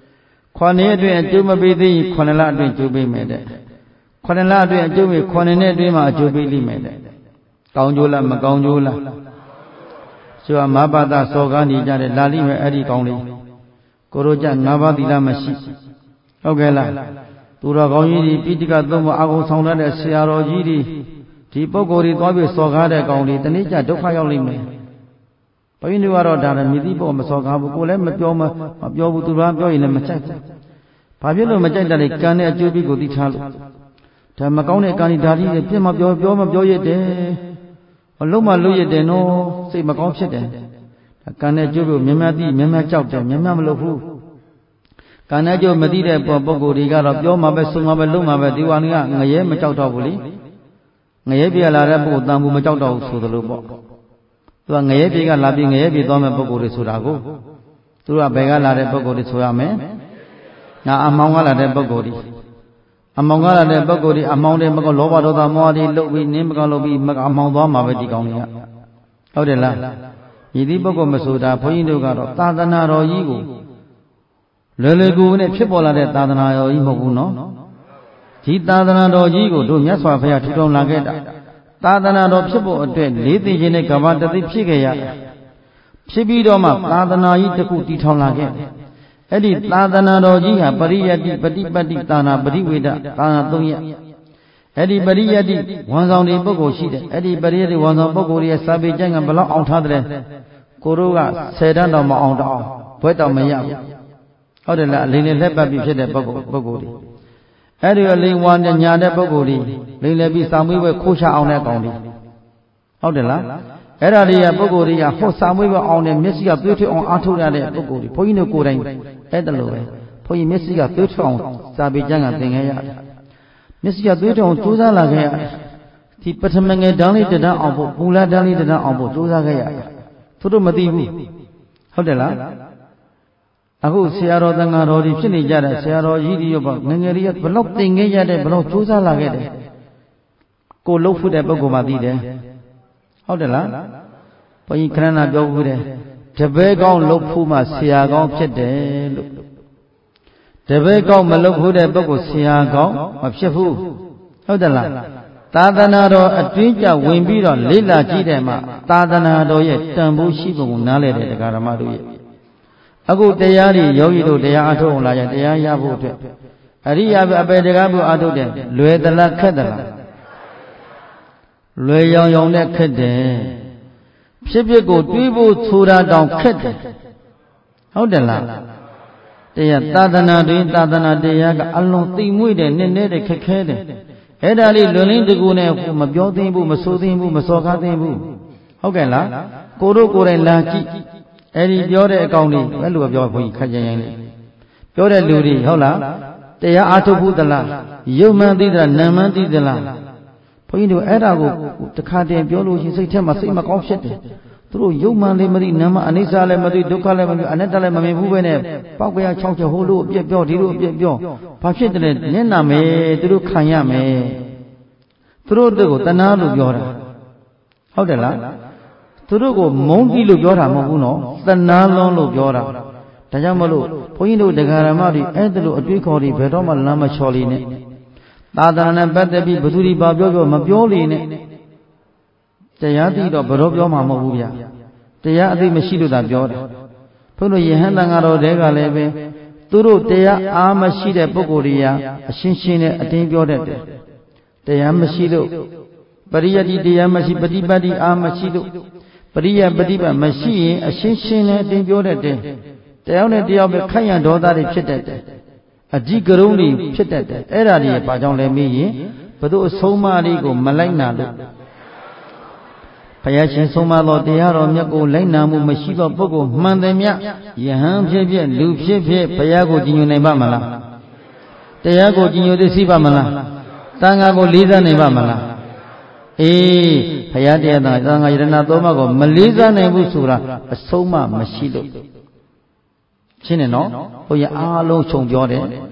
9ရက်အတွင်းအကျိုးမပေးသေးရင်9လအတွင်းကျိုးပေးမယ်တဲ့9လအတွင်းအကျိုးပေး9နှစ်အတွင်းမှာအကျိုးပေးလိမ့်မယ်တဲ့ကောင်းကျိုးလားမကောင်းကျိုးလားဆိုတော့မဘာသာစော်ကားနေကြတဲ့လာလိမ့်မယ်အဲ့ဒီကောင်းလေးကိုရိုကြ9ပါးသီလမရှိဟုတ်ကဲ့လားသူတော်ကောင်းကြီးပိဋကသုံးပါးအကုန်ဆောင်တဲ့ဆရာတော်ကြီးဒီပုဂ္ဂိုလ်တွေသွားပြီးစော်ကားတဲ့ကောင်းလေးတနေ့ကျဒုက္ခရောက်လိမ့်မယ်ဘုန်းကြီးတို့ကတော့ဒါလည်းမြည်သည့်ပေါ်မစော်ကားဘူးကိုလည်းမပြောဘူးသူတော်ပြောရင်လည်းမကြိုက်ဘူးဘာဖြစ်လို့မကြိုက်တာလဲကံနဲ့အကျိုးပေးကိုသိထားလို့ဒါမကောင်းတဲ့ကံဒီဓာတိတွေပြစ်မပြောရတဲ့အလုံးမလို့ရတဲ့နော်စိတ်မကောင်းဖြစ်တယ်ကံနဲ့အကျိုးကိုမြင်မြသိမြင်မြကြောက်တယ်မြင်မြမလုပ်ဘူးကံနဲ့အကျိုးမသိတဲ့ပုဂ္ဂိုလ်တွေကတော့ပြောမှာပဲဆုံးမှာပဲလုံးမှာပဲဒီဝါနေကငရဲမကြောက်တော့ဘူးလေငရဲပြေလာတဲ့ပုဂ္ဂိုလ်တန်ဘူးမကြောက်တော့ဘူးဆိုသလိုပေါ့သူကငရဲပြေကလာပြီးငရဲပြေသွားမဲ့ပုဂ္ဂိုလ်တွေဆိုတာကိုသူကဘယ်ကလာတဲ့ပုဂ္ဂိုလ်တွေဆိုရမယ်ငါအမောင်ကလာတဲ့ပုဂ္ဂိုလ်တွေအမောင်ကလာတဲ့ပုဂ္ဂိုလ်တွေအမောင်တွေမကောလောဘဒေါသမောဟတွေလုတ်ပြီးနင်းမကောလုတ်ပြီးအမောင်သွားမှာပဲဒီကောင်းကြီးကဟုတ်တယ်လားဤသည့်ပုဂ္ဂိုလ်မဆိုတာဘုန်းကြီးတို့ကတော့သာသနာတော်ကြီးကိုလွယ်လွယ်ကူကူနဲ့ဖြစ်ပေါ်လာတဲ့သာသနာတော်ကြီးမဟုတ်ဘူးနော်ဒီသာသနာတော်ကြီးကိုတို့မြတ်စွာဘုရားထူထောင်လာခဲ့တာသာသနာတော်ဖြစ်ဖို့အတွက်လေးသိခြင်းနဲ့ကမ္ဘာတသိဖြစ်ခဲ့ရဖြစ်ပြီးတော့မှသာသနာကြီးတစ်ခုတည်ထောင်လာခဲ့အဲ့ဒီသာသနာတော်ကြီးဟာပရိယတ္တိပฏิပတ်တိသာနာပရိဝေဒသာနာ၃ရက်အဲ့ဒီပရိယတ္တိဝန်ဆောင်တွေပုဂ္ဂိုလ်ရှိတယ်အဲ့ဒီပရိယတ္တိဝန်ဆောင်ပုဂ္ဂိုလ်ရဲ့စာပေကျမ်းကဘယ်လောက်အောင်ထားတယ်ကိုတို့က10တန်းတော့မအောင်တော့ဘွဲ့တော့မရဘူးဟုတ်တယ်လားအလိမ်နဲ့လက်ပတ်ပြီးဖြစ်တဲ့ပုဂ္ဂိုလ်တွေအဲ့ဒီအလိမ်ဝါနဲ့ညာတဲ့ပုဂ္ဂိုလ်တွေလိမ်လည်းပြီးစာမွေးဘွဲခိုးချအောင်တဲ့ကောင်တွေဟုတ်တယ်လားအဲ့ဒါတွေကပုဂ္ဂိုလ်တွေကဟောစာမွေးဘွဲအောင်တဲ့မျက်စိကသွေးထွက်အောင်အားထုတ်ရတဲ့ပုဂ္ဂိုလ်တွေဘုန်းကြီးတို့ကိုယ်တိုင်အဲ့ဒါလိုပဲဘုန်းကြီးမျက်စိကသွေးထွက်အောင်စာပေကျမ်းကသင်ခဲ့ရတယ်မျက်စိကသွေးထွက်အောင်ကြိုးစားလာခဲ့ရတယ်ဒီပထမငယ်တန်းလေးတန်းအောင်ဖို့ပူလာတန်းလေးတန်းအောင်ဖို့ကြိုးစားခဲ့ရတယ်သူတို့မသိဘူးဟုတ်တယ်လားအခုဆရာတော်တန်ဃာတော်တွေဖြစ်နေကြတဲ့ဆရာတော်ကြီးတွေရောပေါ့ငငယ်တွေကဘလောက်သင်ခဲ့ရတဲ့ဘလောက်ကြိုးစားလာခဲ့တယ်ကိုလှုပ်ဖို့တဲ့ပုဂ္ဂိုလ်မှသိတယ်ဟုတ်တယ်လားဘုန်းကြီးခဏနာပြောဘူးတဲ့တပည့်ကောင်းလှုပ်ဖို့မှဆရာကောင်းဖြစ်တယ်လို့တပည့်ကောင်းမလှုပ်ဖို့တဲ့ပုဂ္ဂိုလ်ဆရာကောင်းမဖြစ်ဘူးဟုတ်တယ်လားသာသနာတော်အတွင်းကျဝင်ပြီးတော့လေ့လာကြည့်တယ်မှာသာသနာတော်ရဲ့တန်ဖိုးရှိပုံကိုနားလည်တဲ့တရားဓမ္မတို့ရဲ့အခုတရားတွေယောဂီတို့တရားအထုတ်အောင်လာကြတရားရဖို့အတွက်အရိယာအပေတကားဖို့အထုတ်တယ်လွယ်သလားခက်သလားလွယ်ရောင်ရောင်နဲ့ခက်တယ်ဖြစ်ကိုတွေးဖို့ဆိုတာတောင်ခက်တယ်ဟုတ်တယ်လားတရားသာသနာတွင်သာသနာတရားကအလွန်သိမ့်မွေ့တယ်နည်းနည်းတဲ့ခက်ခဲတယ်အဲ့ဒါလေးလွန်လင်းတကူနဲ့မပြောသိဘူးမဆိုသိဘူးမစော်ကားသိဘူးဟုတ်ကဲ့လားကိုတို့ကိုယ်တိုင်လာကြည့်အဲ့ဒီပြောတဲ့အကောင်လေးဘယ်လိုပြောဘုန်းကြီးခက်ကြရင်လေးပြောတဲ့လူတွေဟုတ်လားတရားအားထုတ်ဘူးသလားယုံမှန်သိသလားနာမှန်သိသလားဘုန်းကြီးတို့အဲ့ဒါကိုတခါတည်းပြောလို့ရှိရင်စိတ်ထဲမှာစိတ်မကောင်းဖြစ်တယ်သူတို့ယုံမှန်လေးမသိနာမှန်အနိစ္စလည်းမသိဒုက္ခလည်းမသိအနတ္တလည်းမမြင်ဘူးပဲနဲ့ပောက်ကြရ6ချက်ဟိုလိုအပြည့်ပြောဒီလိုအပြည့်ပြောဘာဖြစ်တယ်လဲနင့်နာမယ်သူတို့ခံရမယ်သူတို့ကိုတဏှာလို့ပြောတာဟုတ်တယ်လားသူတို့ကိုမုန်းကြည့်လို့ပြောတာမဟုတ်ဘူးနော်သနာလုံးလို့ပြောတာဒါကြောင့်မလို့ဘုန်းကြီးတို့တရားဓမ္မတွေအဲ့ဒါလိုအတွေးခေါ်တွေဘယ်တော့မှလမ်းမချော်လိနဲ့သာသနာနဲ့ပတ်သက်ပြီးဘသူဒီပါပြောမပြောလိနဲ့တရားသိတော့ဘယ်တော့ပြောမှာမဟုတ်ဘူးဗျတရားအသိမရှိလို့သာပြောတာဘုန်းတို့ယဟန်တန်ဃာတော်တွေကလည်းပဲသူတို့တရားအားမရှိတဲ့ပုဂ္ဂိုလ်တွေကအရှင်းရှင်းနဲ့အတင်းပြောတတ်တယ်တရားမရှိလို့ပရိယတ္တိတရားမရှိပฏิပတ်တိအားမရှိလို့ပရိယပฏิပတ်မရှိရင်အရှင်းရှင်းနဲ့တင်ပြောတတ်တယ်တယောက်နဲ့တယောက်ပဲခိုက်ရဒေါသတွေဖြစ်တတ်တယ်အဓိကရုံးတွေဖြစ်တတ်တယ်အဲ့ဒါတွေဘာကြောင့်လဲမေးရင်ဘုသူအဆုံးအမတွေကိုမလိုက်နာလို့ဘုရားရှင်ဆုံးမသောတရားတော်မြတ်ကိုလိုက်နာမှုမရှိသောပုဂ္ဂိုလ်မှန်တယ်မြယဟန်ဖြစ်ဖြစ်လူဖြစ်ဖြစ်ဘုရားကိုကြည်ညိုနိုင်ပါမလားတရားကိုကြည်ညိုသိသိပါမလားသံဃာကိုလေးစားနိုင်ပါမလားအေးဘုရားတရားသံဃာယရဏသုံးပါးကိုမလေးစားနိုင်ဘူးဆိုတာအဆုံးအမမရှိလို့ရှင်းတယ်နော်ဘုရားအားလုံးခြုံပြောတယ်ယ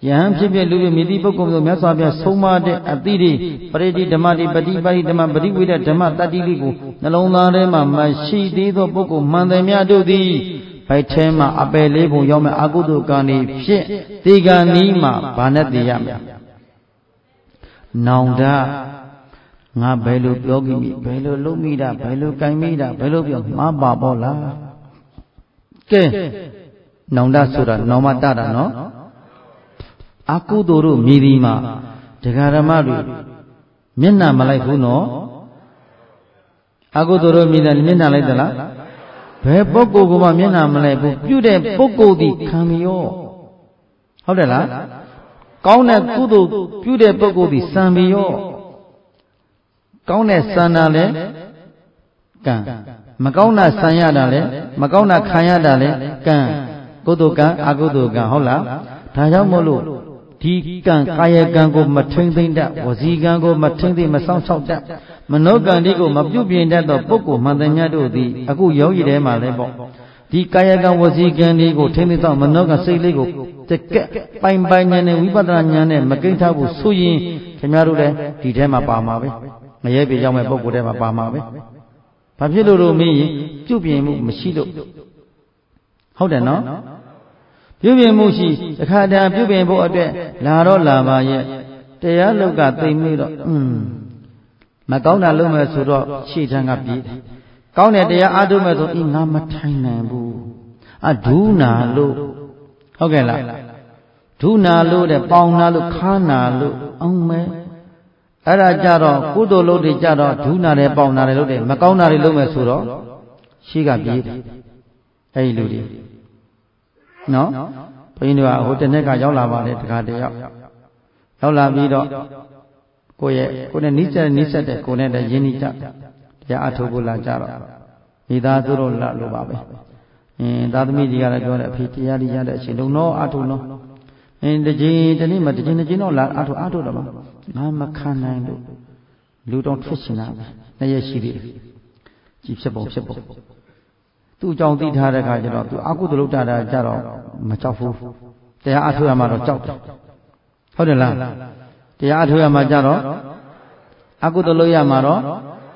ယဟန်ဖြစ်ဖြစ်လူဖြစ်မြည်သည့်ပုဂ္ဂိုလ်တို့မြတ်စွာဘုရားဆုံးမတဲ့အသီးတွေပရိတိဓမ္မတိပฏิပါတိဓမ္မပရိဝေဒဓမ္မတတ္တိလေးကိုနှလုံးသားထဲမှာမရှိသေးသောပုဂ္ဂိုလ်မှန်တယ်များတို့သည်ဘိုက်ထဲမှာအပယ်လေးပုံရောက်မဲ့အကုသိုလ်ကံတွေဖြစ်ဒီကံဤမှာဘာနဲ့တည်ရမလဲနောင်တငါဘယ်လိုပြောကြည့်မိဘယ်လိုလုပ်မိတာဘယ်လိုကြိုင်မိတာဘယ်လိုပြောမှားပါပေါ့လားကဲနောင်တဆိုတာနောင်မတတာနော်အကုသိုလ်တို့မြည်ဒီမှာဒကာဓမ္မတွေမျက်နှာမလိုက်ဘူးနော်အကုသိုလ်တို့မြည်တယ်မျက်နှာလိုက်သလားဘယ်ပုဂ္ဂိုလ်ကမှမျက်နှာမလိုက်ဘူးပြုတဲ့ပုဂ္ဂိုလ်ဒီခံရောဟုတ်တယ်လားကောင်းတဲ့ကုသိုလ်ပြုတဲ့ပုဂ္ဂိုလ်ဒီစံပြီးရောကောင်းတဲ့စံတာလဲကံမကောင်းတာစံရတာလဲမကောင်းတာခံရတာလဲကံကုသိုလ်ကံအကုသိုလ်ကံဟုတ်လားဒါကြောင့်မို့လို့ဒီကံကာယကံကိုမထိမ့်သိမ့်တတ်ဝစီကံကိုမထိမ့်သိမ့်မဆောင်ရှောက်တတ်မနောကံဒီကိုမပြုပြင်တတ်သောပုဂ္ဂိုလ်မှန်တယ်များတို့သည်အခုယောဂီထဲမှာလဲပေါ့ဒီကာယကံဝစီကံဒီကိုထိမ့်သိမ့်တော့မနောကံစိတ်လေးကိုတကက်ပိုင်ပိုင်ဉာဏ်နဲ့ဝိပဿနာဉာဏ်နဲ့မကိန်းထားဘူးဆိုရင်ခင်ဗျားတို့လည်းဒီထဲမှာပါမှာပဲမရဲပြေရောက်မဲ့ပုဂ္ဂိုလ်ထဲမှာပါမှာပဲဘာဖြစ်လို့လို့မင်းပြုပြင်မှုမရှိလို့ဟုတ်တယ်နော်ပြုပြင်မှုရှိတစ်ခါတည်းပြုပြင်ဖို့အတွက်လာတော့လာပါရဲ့တရားလောကသိမ့်ပြီးတော့မကောင်းတာလုပ်မယ်ဆိုတော့ရှေ့တန်းကပြေးတယ်ကောင်းတဲ့တရားအားထုတ်မယ်ဆိုငါမထိုင်နိုင်ဘူးဒုနာလို့ဟုတ်ကဲ့လားဒုနာလို့တဲ့ပေါင်နာလို့ခါနာလို့အောင်မယ်အဲ့ဒါကြတော့ကုသိုလ်လုပ်တွေကြတော့ဒုနာတယ်ပေါင်နာတယ်လုပ်တယ်မကောင်းတာတွေလုပ်မယ်ဆိုတော့ရှေ့ကပြေးတယ်အဲ့ဒီလူတွေနော်ဘုန်းကြီးတို့ကဟိုတစ်နေ့ကရောက်လာပါလေတခါတည်းရောက်လာပြီးတော့ကိုနဲ့နီးစက်တဲ့ကိုနဲ့တည်းရင်းနှီးကြတရားအထုတ်ဖို့လာကြတော့မိသားစုတို့လာလို့ပါပဲသားသမီးကြီးကလည်းပြောတယ်အဖေတရားရတဲ့အချိန်လုံးတော့အထုတ်နော်တစ်နေ့မှတစ်ချိန်တော့လာအထုတ်တော့ငါမခံနိုင်လို့လူတော်ထွက်ရှင်တာပဲနှစ်ရက်ရှိသေးတယ်ကြည်ဖြစ်ပုံသူ့အကြောင်းသိထားတဲ့အခါကျတော့သူအကုသိုလ်လုပ်တာကြတော့မကြောက်ဘူးတရားအထုတ်ရမှာတော့ကြောက်တယ်ဟုတ်တယ်လားတရားအထုတ်ရမှာကြတော့အကုသိုလ်လုပ်ရမှာတော့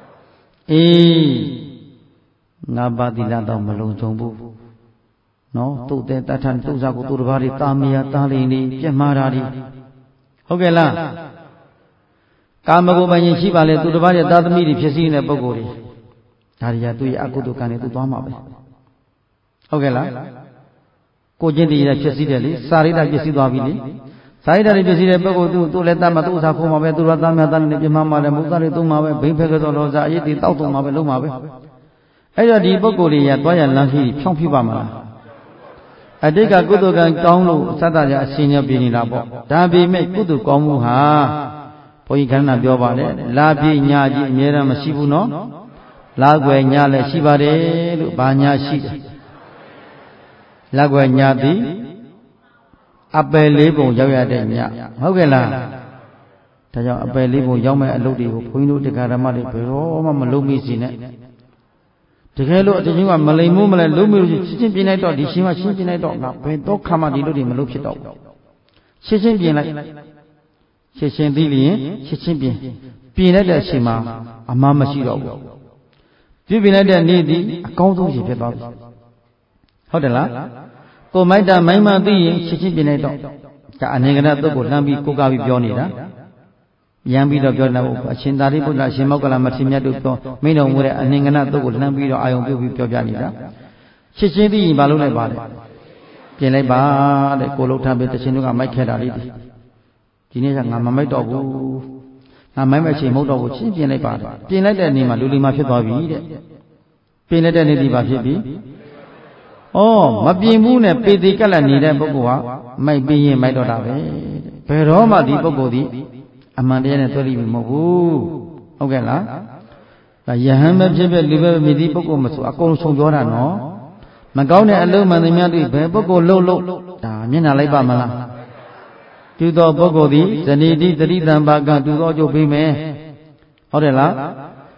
ငါပါတိလာတော့မလုံခြုံဘူးနော်သူ့တဲ့တထန်သူ့စားကိုသူ့တစ်ပါးတွေတာမယာတာလိန်တွေပြက်မှားတာတွေဟုတ်ကဲ့လားကာမဂုဏ်ပိုင်ရင်ရှိပါလေသူတစ်ပါးရဲ့သာသမီတွေဖြစ်စည်းနေတဲ့ပုဂ္ဂိုလ်တွေဒါတွေကသူ့ရဲ့အကုသိုလ်ကံတွေသူသွားမှာပဲဟုတ်ကဲ့လားကိုချင်းတည်းရဖြစ်စည်းတယ်လေစာရိတ္တဖြစ်စည်းသွားပြီလေစာရိတ္တတွေဖြစ်စည်းတဲ့ပုဂ္ဂိုလ်သူ့လည်းတတ်မှာသူ့ဥစ္စာခိုးမှာပဲသူတို့သားများသားနဲ့ပြမှားမှာတယ်မုသားတွေသုံးမှာပဲဘိန်းဖက်ကတော့လောစာအရေးတွေတောက်သုံးမှာပဲလုံးမှာပဲအဲ့တော့ဒီပုဂ္ဂိုလ်တွေရသွားရလမ်းခီးဖြောင်းဖြူပါမလားအတိတ်ကကုသိုလ်ကံကောင်းလို့စတ္တရအရှင်ရပြနေတာပေါ့ဒါပေမဲ့ကုသိုလ်ကောင်းမှုဟာဘုန်းကြီးခန္ဓာပြောပါလေလာပြညကြီးအမြဲတမ်းမရှိဘူးနော်လာွယ်ညလည်းရှိပါတယ်လို့ဘာညရှိတယ်လာွယ်ညသည်အပယ်လေးပုံရောက်ရတဲ့ညဟုတ်ကဲ့လားဒါကြောင့်အပယ်လေးပုံရောက်မဲ့အလုပ်တွေကိုဘုန်းကြီးတို့တရားဓမ္မတွေဘယ်တော့မှမလုပ်မိစေနဲ့တကယ်လို့အတင်းကမလိမ်မိုးမလဲလုံးမျိုးချင်းပြင်းလိုက်တော့ဒီရှင်ကရှင်းပြင်းလိုက်တော့ငါဘယ်တော့ခါမှဒီလိုတွေမလုပ်ဖြစ်တော့ဘူးရှင်းပြင်းလိုက်ရှင်းသိလျင်ရှင်းပြင်းလိုက်တဲ့အချိန်မှာအမှားမရှိတော့ဘူးပြုပြင်လိုက်တဲ့နေ့ဒီအကောင်းဆုံးရှင်ဖြစ်သွားပြီဟုတ်တယ်လားကိုမိုက်တာမိုင်းမှသိရင်ရှင်းပြင်းလိုက်တော့ဒါအနေကရတုတ်ကိုလှမ်းပြီးကိုကားပြီးပြောနေတာရမ်းပြီးတော့ပြောနေဖို့အရှင်သာရိပုတ္တရာအရှင်မောက္ကလမထေရမြတ်တို့ပြောမိန့်တော်မူတဲ့အနှင်္ဂနတုတ်ကိုလှမ်းပြီးတော့အာယုံပြုပြီးပြောပြနေတာရှင်းသိရင်ဘာလုပ်လိုက်ပါလဲပြင်လိုက်ပါတဲ့ကိုလုံးထားပြီးတရှင်တို့ကမိုက်ခဲ့တာလေးဒီနေ့ကငါမမိုက်တော့ဘူးငါမိုက်မဲ့ချိန်မဟုတ်တော့ဘူးချင်းပြင်လိုက်ပါပြင်လိုက်တဲ့နေ့မှာလူလီမှာဖြစ်သွားပြီတဲ့ပြင်လိုက်တဲ့နေ့ဒီပါဖြစ်ပြီမပြင်ဘူးနဲ့ပေသေးကက်လက်နေတဲ့ပုဂ္ဂိုလ်ဟာမိုက်ပြီးရင်မိုက်တော့တာပဲဘယ်တော့မှဒီပုဂ္ဂိုလ်ဒီအမှန်တရားနဲ့တွေ့လိမ့်မယ်မဟုတ်ဘူးဟုတ်ကဲ့လားဒါယဟန်ပဲဖြစ်ဖြစ်လူပဲမြည်သည့်ပုဂ္ဂိုလ်မဆိုအကုန်ဆုံးပြောတာနော်မကောင်းတဲ့အလုံးမှန်သမျှတွေဘယ်ပုဂ္ဂိုလ်လို့ဒါမျက်နှာလိုက်ပါမလားတူသောပုဂ္ဂိုလ်သည်ဇဏီတိတတိတံပါကတူသောအကျိုးပေးမယ်ဟုတ်တယ်လား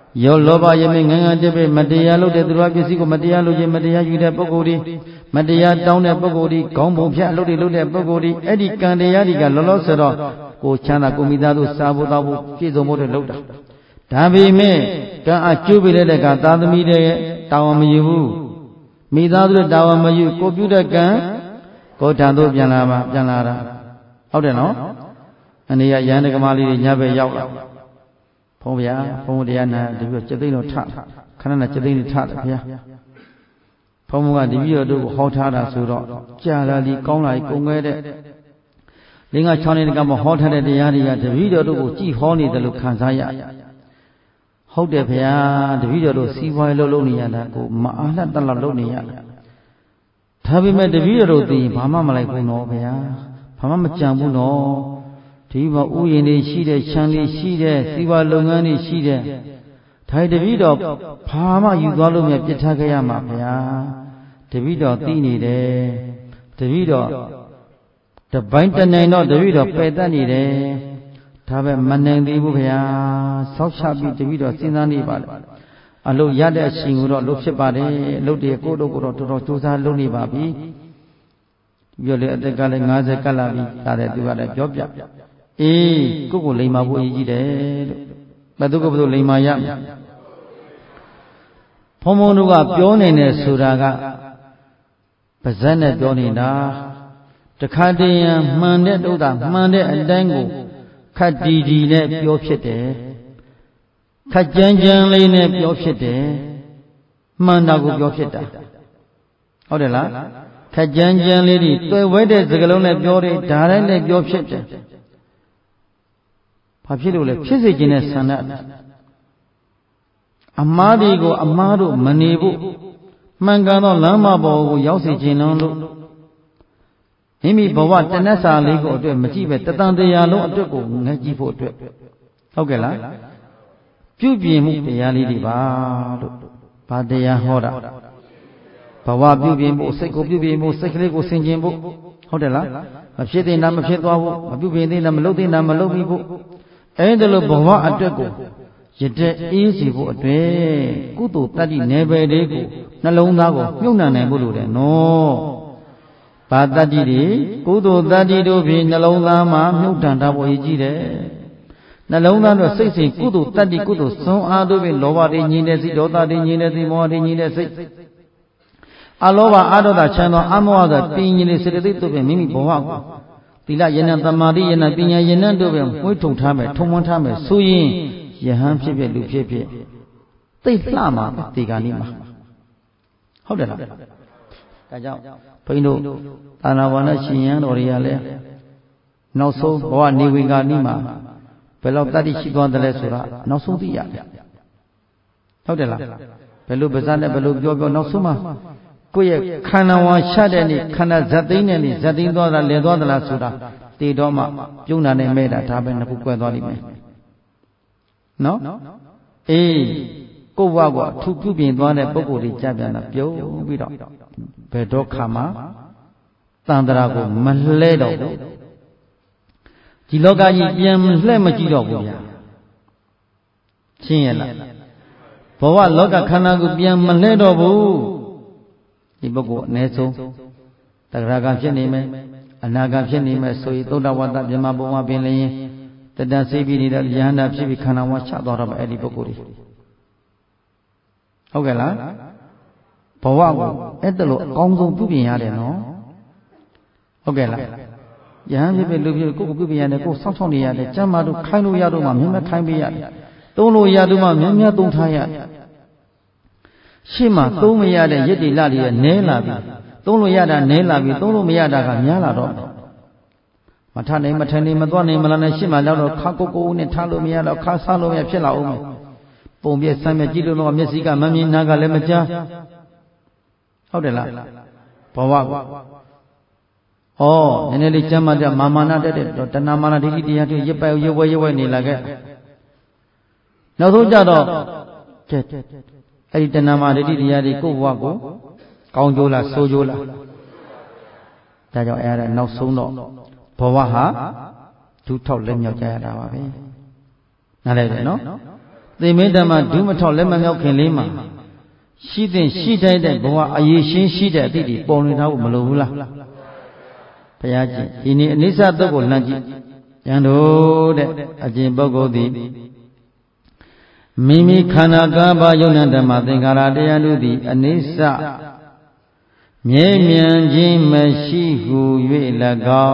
ယောလောဘယမေငငတပိမတရားလုပ်တဲ့သူတော်ပစ္စည်းကိုမတရားလုပ်ခြင်းမတရားယူတဲ့ပုဂ္ဂိုလ်ဒီမတရားတောင်းတဲ့ပုဂ္ဂိုလ်ဒီခေါင်းပုံဖြတ်အလုပ်တွေလုပ်တဲ့ပုဂ္ဂိုလ်ဒီအဲ့ဒီကံတရားတွေကလောလောဆယ်တော့ကိုချမ်းသာကိုမိသားစုစားဖို့တောက်ဖို့ပြည့်စုံဖို့လုပ်တာဒါပေမဲ့ကံအကျိုးပေးတဲ့ကသာသမီတဲ့တာဝန်မယူဘူးမိသားစုတာဝန်မယူကိုပြုတဲ့ကံကိုထံသို့ပြန်လာတာဟုတ်တယ်နော်အနေရရဟန်းတက္ကမလေးတွေညဘက်ရောက်လာဘုန်းဗျာဘုန်းတရားနာတပည့်ကျက်သိန်းတော်ထခဏနဲ့ကျက်သိန်းတွေထတယ်ဗျာဘုန်းကတပည့်တော်တို့ကိုဟောထားတာဆိုတော့ကြာလာလီကောင်းလာပြီကုန်ခဲ့တဲ့လင်းက6နှစ်တကမှဟောထားတဲ့တရားတွေကတပည့်တော်တို့ကိုကြည်ဟောနေတယ်လို့ခံစားရဟုတ်တယ်ဗျာတပည့်တော်တို့စီးပွားရေးလုပ်နေရတာကိုမအားလှတက်လောက်လုပ်နေရဒါပေမဲ့တပည့်တော်တို့သိရင်ဘာမှမလိုက်ဘူးနော်ဗျာဘာမှမကြံဘူးနော်ဒီမှာဥယျာဉ်တွေရှိတဲ့ခြံတွေရှိတဲ့စီးပွားလုပ်ငန်းတွေရှိတဲ့ဒါတပည့်တော်ဘာမှယူသွားလို့မပြစ်ထားခဲ့ရမှာဗျာတပည့်တော်သိနေတယ်တပည့်တော်တပိုင်းတနိုင်တော့တပည့်တော်ပယ်တတ်နေတယ်ဒါပဲမနိုင်သေးဘူးဗျာဆောက်ချပြီးတပည့်တော်စဉ်းစားနေပါလေအလုပ်ရတဲ့အချိန်ကိုတော့လုပ်ဖြစ်ပါတယ်အလုပ်တွေကိုတော့တော်တော်စူးစမ်းလုပ်နေပါပြီပြောလေအသက်ကလည်း50ကတ်လာပြီဒါတဲ့သူကလည်းပြောပြအေးကိုလိမ်မာဖို့အရေးကြီးတယ်လို့ဘယ်သူလိမ်မာရမလဲဘုံဘုံတို့ကပြောနေတယ်ဆိုတာကပါဇက်နဲ့ပြောနေတာတခါတည်းရန်မှန်တဲ့တုဒ္ဒမှန်တဲ့အတိုင်းကိုခတ်တီတီနဲ့ပြောဖြစ်တယ်ခတ်ကြမ်းကြမ်းလေးနဲ့ပြောဖြစ်တယ်မှန်တာကိုပြောဖြစ်တာဟုတ်တယ်လားခက်ကြမ်းကြမ်းလေးတွေတွေ့ဝဲတဲ့စကားလုံးနဲ့ပြောတယ်ဒါတိုင်းနဲ့ပြောဖြစ်တယ်ဘာဖြစ်လို့လဲဖြစ်စေခြင်းနဲ့ဆန္ဒအမှားတွေကိုအမှားတို့မနေဖို့မှန်ကန်သောလမ်းမပေါ်ကိုရောက်စေခြင်းလို့မိမိဘဝတဏ္ဍစာလေးကိုအတွက်မကြည့်ပဲတတန်တရားလုံးအတွက်ကိုငဲကြည့်ဖို့အတွက်ဟုတ်ကဲ့လားပြုပြင်မှုတရားလေးတွေပါလို့ဘာတရားဟောတာဘဝပြုပြင်ဖို့စိတ်ကိုပြုပြင်ဖို့စိတ်ကလေးကိုဆင်ခြင်ဖို့ဟုတ်တယ်လားမဖြစ်တဲ့နာမဖြစ်သွားဖို့မပြုပြင်တဲ့နာမလုပ်တဲ့နာမလုပ်မိဖို့အဲဒီလိုဘဝအတွက်ကိုရတဲ့အေးစီဖို့အတွက်ကုသိုလ်တတ္တိနယ်ပယ်လေးကိုနှလုံးသားကိုမြုပ်နှံနိုင်ဖို့လိုတယ်နော်ဘာတတ္တိတွေကုသိုလ်တတ္တိတို့ဖြင့်နှလုံးသားမှာမြုပ်နှံထားဖို့ရည်ကြီးတယ်နှလုံးသားတို့စိတ်စဉ်ကုသိုလ်တတ္တိကုသိုလ်စွမ်းအားတို့ဖြင့်လောဘတွေညင်တဲ့စိတ်ဒေါသတွေညင်တဲ့စိတ်မောဟတွေညင်တဲ့စိတ်အလောဘအာဒေါသချမ်းသောအမောဟသောတင်းညင်တဲ့စေတသိက်တို့ဖြင့်မိမိဘဝကိုသီလယနံသမာဓိယနံပညာယနံတို့ဖြင့်မွေးထုံထားမယ်ထုံမွန်းထားမယ်ဆိုရင်ယဟန်ဖြစ်ဖြစ်လူဖြစ်ဖြစ်သိလှမှာဒီကနေ့မှာဟုတ်တယ်လားဒါကြောင့်ဘုန်းကြီးတို့သာနာဝါဒရှင်ရန်တော်တွေကလည်းနောက်ဆုံးဘဝနေဝေကနိမှာဘယ်လောက်တတ္တိရှိသွားတယ်လဲဆိုတာနောက်ဆုံးသိရတယ်ဟုတ်တယ်လားဘယ်လိုပါးစပ်နဲ့ဘယ်လိုပြောနောက်ဆုံးမှာကိုယ့်ရဲ့ခန္ဓာဝါရှတဲ့နေ့ခန္ဓာဇတ်သိမ်းတဲ့နေ့ဇတ်သိမ်းသွားတာလဲသွားသလားဆိုတာတည်တော့မှပြုံးတာနဲ့မဲ့တာဒါပဲနှစ်ခုကွဲသွားလိမ့်မယ်နော်အေးကိုယ့်ဘဝကိုအထူးပြုပြင်သွားတဲ့ပုဂ္ဂိုလ်တွေကြပြန်တာပြုံးပြီးတော့ဘယ်တော့ခါမှတန်ត្រာကိုမလှဲတော့ဘူးဒီလောကကြီးပြန်လှဲ့မကြည့်တော့ဘူးဗျာရှင်းရလားဘဝလောကခန္ဓာကိုပြန်မလှဲ့တော့ဘူးဒီပုဂ္ဂိုလ်အ ਨੇ ဆုံးတဂရကဖြစ်နေမယ်အနာဂတ်ဖြစ်နေမယ်ဆိုရင်သုဒ္ဓဝတ္တမြမဘုံမှာပင်လျင်တတန်စိတ်ပြီးနေတဲ့ယဟန္တာဖြစ်ပြီးခန္ဓာဝါချသွားတော့မယ်အဲ့ဒီပုဂ္ဂိုလ်တွေဟုတ်ကဲ့လားဘဝကိုအဲ့တလို့အကောင်းဆုံးပြုပြင်ရတယ်နော်ဟုတ်ကဲ့လားယဟန်ဖြစ်ဖြစ်လူဖြစ်ကိုယ်ပြုပြင်ရတယ်ကိုယ်စောင့်ရှောက်နေရတယ်ကျမ်းမာတို့ခိုင်းလို့ရတော့မှမြင်မြခိုင်းပေးရတယ်သုံးလို့ရတော့မှမြင်မြသုံးထားရတယ်ရှေ့မှာသုံးမရတဲ့ရစ်တီလတွေနဲလာပြီသုံးလို့ရတာနဲလာပြီသုံးလို့မရတာကများလာတော့မထနိုင်မထနိုင်မသွားနိုင်မလာနိုင်ရှေ့မှာလောက်တော့ခါကိုနဲ့ထားလို့မရတော့ခါစားလို့မရဖြစ်လာအောင်မယ်ပုံပြဆမ်းမြကြည့်လို့တော့မျက်စိကမမြင်နားကလည်းမကြားဟုတ်တယ်လားဘဝကိုနည်းနည်းလေးကျမ်းမာတဲ့မာမာနတက်တဲ့တဏမာနဒိဋ္ဌိတရားတွေရစ်ပိုက်ရွယ်ဝဲနေလာခဲ့နောက်ဆုံးကြတော့အဲ့ဒီတဏမာဒိဋ္ဌိတရားတွေကိုယ့်ဘဝကိုကောင်းကျိုးလားဆိုးကျိုးလားဒါကြောင့်အဲ့ဒါနောက်ဆုံးတော့ဘဝဟာဒုထောက်လက်မြောက်ကြရတာပါပဲနားလည်တယ်နော်သေမေတ္တမှာဒုမထောက်လက်မမြောက်ခင်လေးမှာရှိတဲ့ရှိတဲ့ဘဝအရေးရှင်းရှိတဲ့အသည့်ဒီပေါ်နေထားဖို့မလိုဘူးလားဘုရားကျင့်ဒီနေ့အနိစ္စတုတ်ကိုလှမ်းကြည့်ဉာဏ်တို့တဲ့အကျင့်ပုဂ္ဂိုလ်သည်မိမိခန္ဓာ၅ပါးယုံနာဓမ္မသင်္ခါရတရားတို့သည်အနိစ္စမြဲမြံခြင်းမရှိဟု၍၎င်း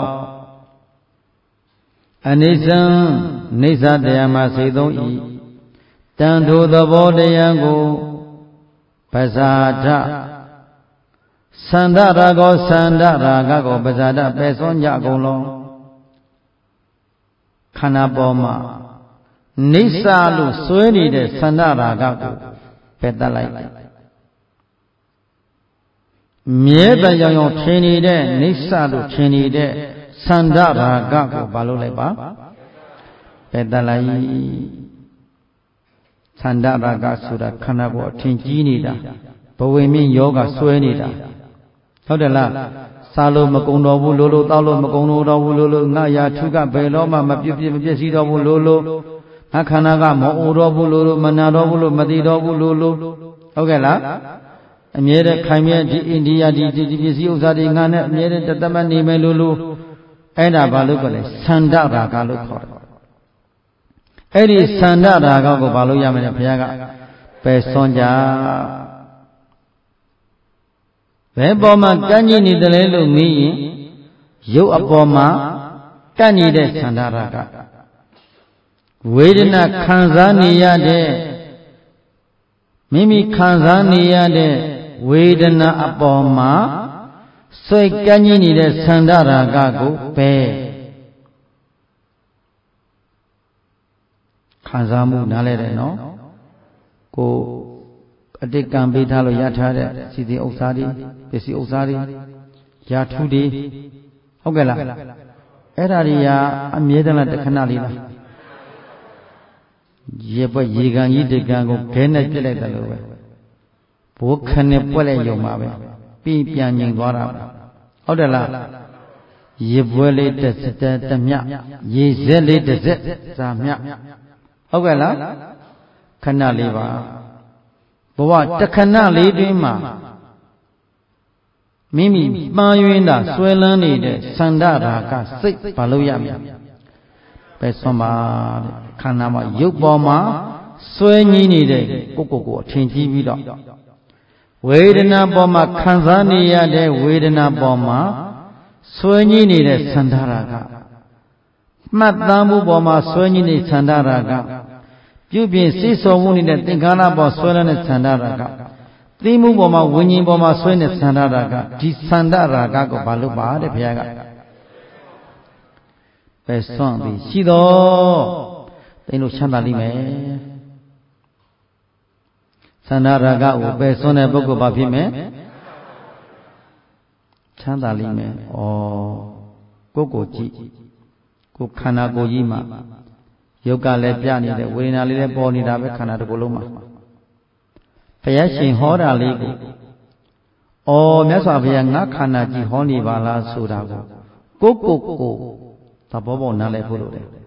အနိစ္စနိစ္စတရားမှာစိတ်သုံး၏တန်ထိုသဘောတရားကိုပဇာဒသန္တရာဂောသန္တရာဂကိုပဇာဒပယ်စွန့်ကြကုန်လုံးခန္ဓာပေါ်မှာနိစ္စလို့စွဲနေတဲ့သန္တရာဂကိုပယ်တတ်လိုက်မြဲတမ်းရောင်ထင်နေတဲ့နိစ္စလို့ထင်နေတဲ့သန္တရာဂကိုဘာလို့လိုက်ပါပယ်တတ်လိုက်သန္တရာဂဆိုတာခန္ဓာကိုယ်အထင်ကြီးနေတာဘဝမြင့်ယောဂဆွဲနေတာဟုတ်တယ်လားစားလို့မကုံတော်ဘူးလို့တောက်လို့မကုံတော်ဘူးလို့ငါရာထုကဘယ်တော့မှမပြည့်မပြည့်စည်တော်ဘူးလို့ငါခန္ဓာကမအိုတော်ဘူးလို့မနာတော်ဘူးလို့မသိတော်ဘူးလို့ဟုတ်ကဲ့လားအမြဲတည်းခိုင်မြဲဒီအိန္ဒိယဒီပစ္စည်းဥစ္စာတွေငါနဲ့အမြဲတည်းတသက်မနေမယ်လို့အဲ့ဒါဘာလို့ကလဲသန္တရာဂလို့ခေါ်တယ်အဲ့ဒီသန္တရာဂကိုဘာလို့ရမလဲဘုရားကပယ်စွန့်ကြဘယ်ပေါ်မှာကန့်ကြီးနေတယ်လဲလို့မေးရင်ရုပ်အပေါ်မှာကန့်နေတဲ့သန္တရာဂဝေဒနာခံစားနေရတဲ့မိမိခံစားနေရတဲ့ဝေဒနာအပေါ်မှာစိတ်ကန့်ကြီးနေတဲ့သန္တရာဂကိုပယ်ခံစားမှုနားလဲတယ်နော်ကိုအတိတ်ကံပေးထားလို့ရထားတဲ့စီစဉ်ဥစ္စာတွေပစ္စည်းဥစ္စာတွေယာထုတွေဟုတ်ကဲ့လားအဲ့ဒါတွေကအမြဲတမ်းတစ်ခဏလေးလားရေပွက်ရေကန်ကြီးတကန်ကိုခဲနဲ့ပြစ်လိုက်တယ်လို့ပဲဘိုးခနဲ့ပွက်လိုက်ရုံပါပဲပြီးပြန်ငြိမ်သွားတာဟုတ်တယ်လားရေပွဲလေးတစ်မြရေစက်လေးတစ်စက်စာမြဟုတ်ကဲ့လားခဏလေးပါဘဝတခဏလေးတွင်မှာမိမိပန်းယွင်းတာဆွဲလန်းနေတဲ့သန္တရာဂစိတ်ဘာလို့ရမလဲပဲဆွမ်းပါတဲ့ခန္ဓာမှာရုပ်ပေါ်မှာဆွဲငြိနေတဲ့ကိုအထင်ကြီးပြီးတော့ဝေဒနာပေါ်မှာခံစားနေရတဲ့ဝေဒနာပေါ်မှာဆွဲငြိနေတဲ့သန္တရာဂမှတ်သားမှုပေါ်မှာဆွဲငြိနေတဲ့သန္တရာဂပြုပြင်စိတ်ဆော်မှုနေတဲ့သင်္ခါရပေါ်ဆွဲလန်းတဲ့သန္တရာဂသိမှုပေါ်မှာဝิญဉ်ပေါ်မှာဆွဲနေတဲ့သန္တရာဂဒီသန္တရာဂကိုဘာလို့ပါတဲ့ဘုရားကပဲစွန့်ပြီးရှိတော့သိလို့ချမ်းသာလိမ့်မယ်သန္တရာဂကိုပဲစွန့်တဲ့ပုဂ္ဂိုလ်ဘာဖြစ်မယ်ချမ်းသာလိမ့်မယ်ဩကိုကြည့်ကိုခန္ဓာကိုယ်ကြီးမှာယုတ်ကလည်းပြနေတဲ့ဝေဒနာလေးလည်းပေါ်နေတာပဲခန္ဓာတစ်ခုလုံးမှာဘုရားရှင်ဟောတာလေးကိုမြတ်စွာဘုရားငါခန္ဓာကြီးဟောနေပါလားဆိုတာကိုကိုသဘောပေါက်နားလည်ဖို့လိုတယ်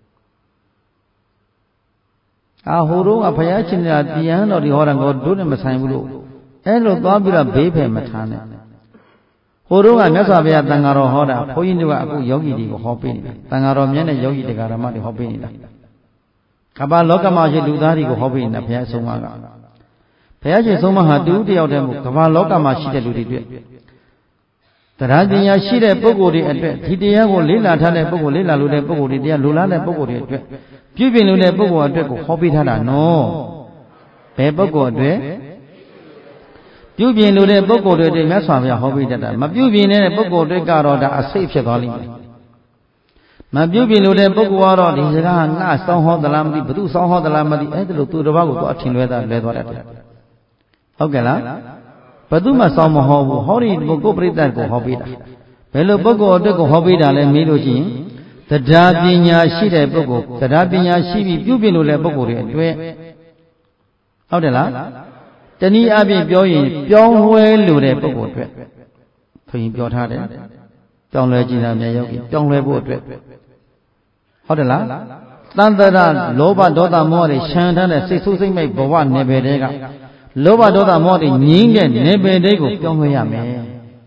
ဟိုတော့ကဘုရားရှင်ကတရားတော်ဒီဟောတာကိုတို့နဲ့မဆိုင်ဘူးလို့အဲ့လိုသွားပြီးတော့ဘေးဖယ်မထားနဲ့ဟိုတော့ကမြတ်စွာဘုရားတန်ဃာတော်ဟောတာဘုန်းကြီးတို့ကအခုယောဂီတွေကိုဟောပေးနေတာတန်ဃာတော်မြတ်နဲ့ယောဂီတရားဓမ္မတွေဟောပေးနေတာကမ္ဘာလောကမှာရှိလူသားတွေကိုဟောပေးနေတာဘုရားအဆုံးအမကဘုရားရှင်ဆုံးမဟာတူတယောက်တည်းမို့ကမ္ဘာလောကမှာရှိတဲ့လူတွေအတွက်တရားပညာရှိတဲ့ပုဂ္ဂိုလ်တွေအတွက်ဒီတရားကိုလေ့လာထားတဲ့ပုဂ္ဂိုလ်လေ့လာလို့တဲ့ပုဂ္ဂိုလ်တွေတရားလိုလားတဲ့ပုဂ္ဂိုလ်တွေအတွက်ပြုပြင်လို့တဲ့ပုဂ္ဂိုလ်အတွက်ကိုဟောပေးထားတာနော်ဘယ်ပုဂ္ဂိုလ်အတွက်ပြုပြင်လို့တဲ့ပုဂ္ဂိုလ်တွေအတွက်မြတ်စွာဘုရားဟောပေးတတ်တာမပြုပြင်တဲ့ပုဂ္ဂိုလ်တွေကတော့ဒါအစိတ်ဖြစ်သွားလိမ့်မယ်မပြုပြင်လို့တဲ့ပုဂ္ဂိုလ်ကတော့ဒီစကားငါစောင်းဟောသလားမသိဘသူစောင်းဟောသလားမသိအဲ့ဒါလို့သူတစ်ပါးကိုသူအထင်လွဲသွားတတ်တယ်ဟုတ်ကဲ့လားဘသူမှစောင်းမဟောဘူးဟောဒီကိုပရိသတ်ကိုဟောပေးတာဘယ်လိုပုဂ္ဂိုလ်အတွက်ကိုဟောပေးတာလဲမေးလို့ရှိရင်တရားပညာရှိတဲ့ပုဂ္ဂိုလ်တရားပညာရှိပြီးပြုပြင်လို့တဲ့ပုဂ္ဂိုလ်တွေအတွက်ဟုတ်တယ်လားတနည်းအားဖြင့်ပြောရင်ပြောင်းလဲလို့တဲ့ပုဂ္ဂိုလ်အတွက်ဘုရင်ပြောထားတယ်ပြောင်းလဲခြင်းသာမြတ်ယောဂီပြောင်းလဲဖို့အတွက်ဟုတ်တယ်လား Tantara loba doda mori shandana sisu mai bawa nebedega loba doda mori nyinge nebedego pyongmayame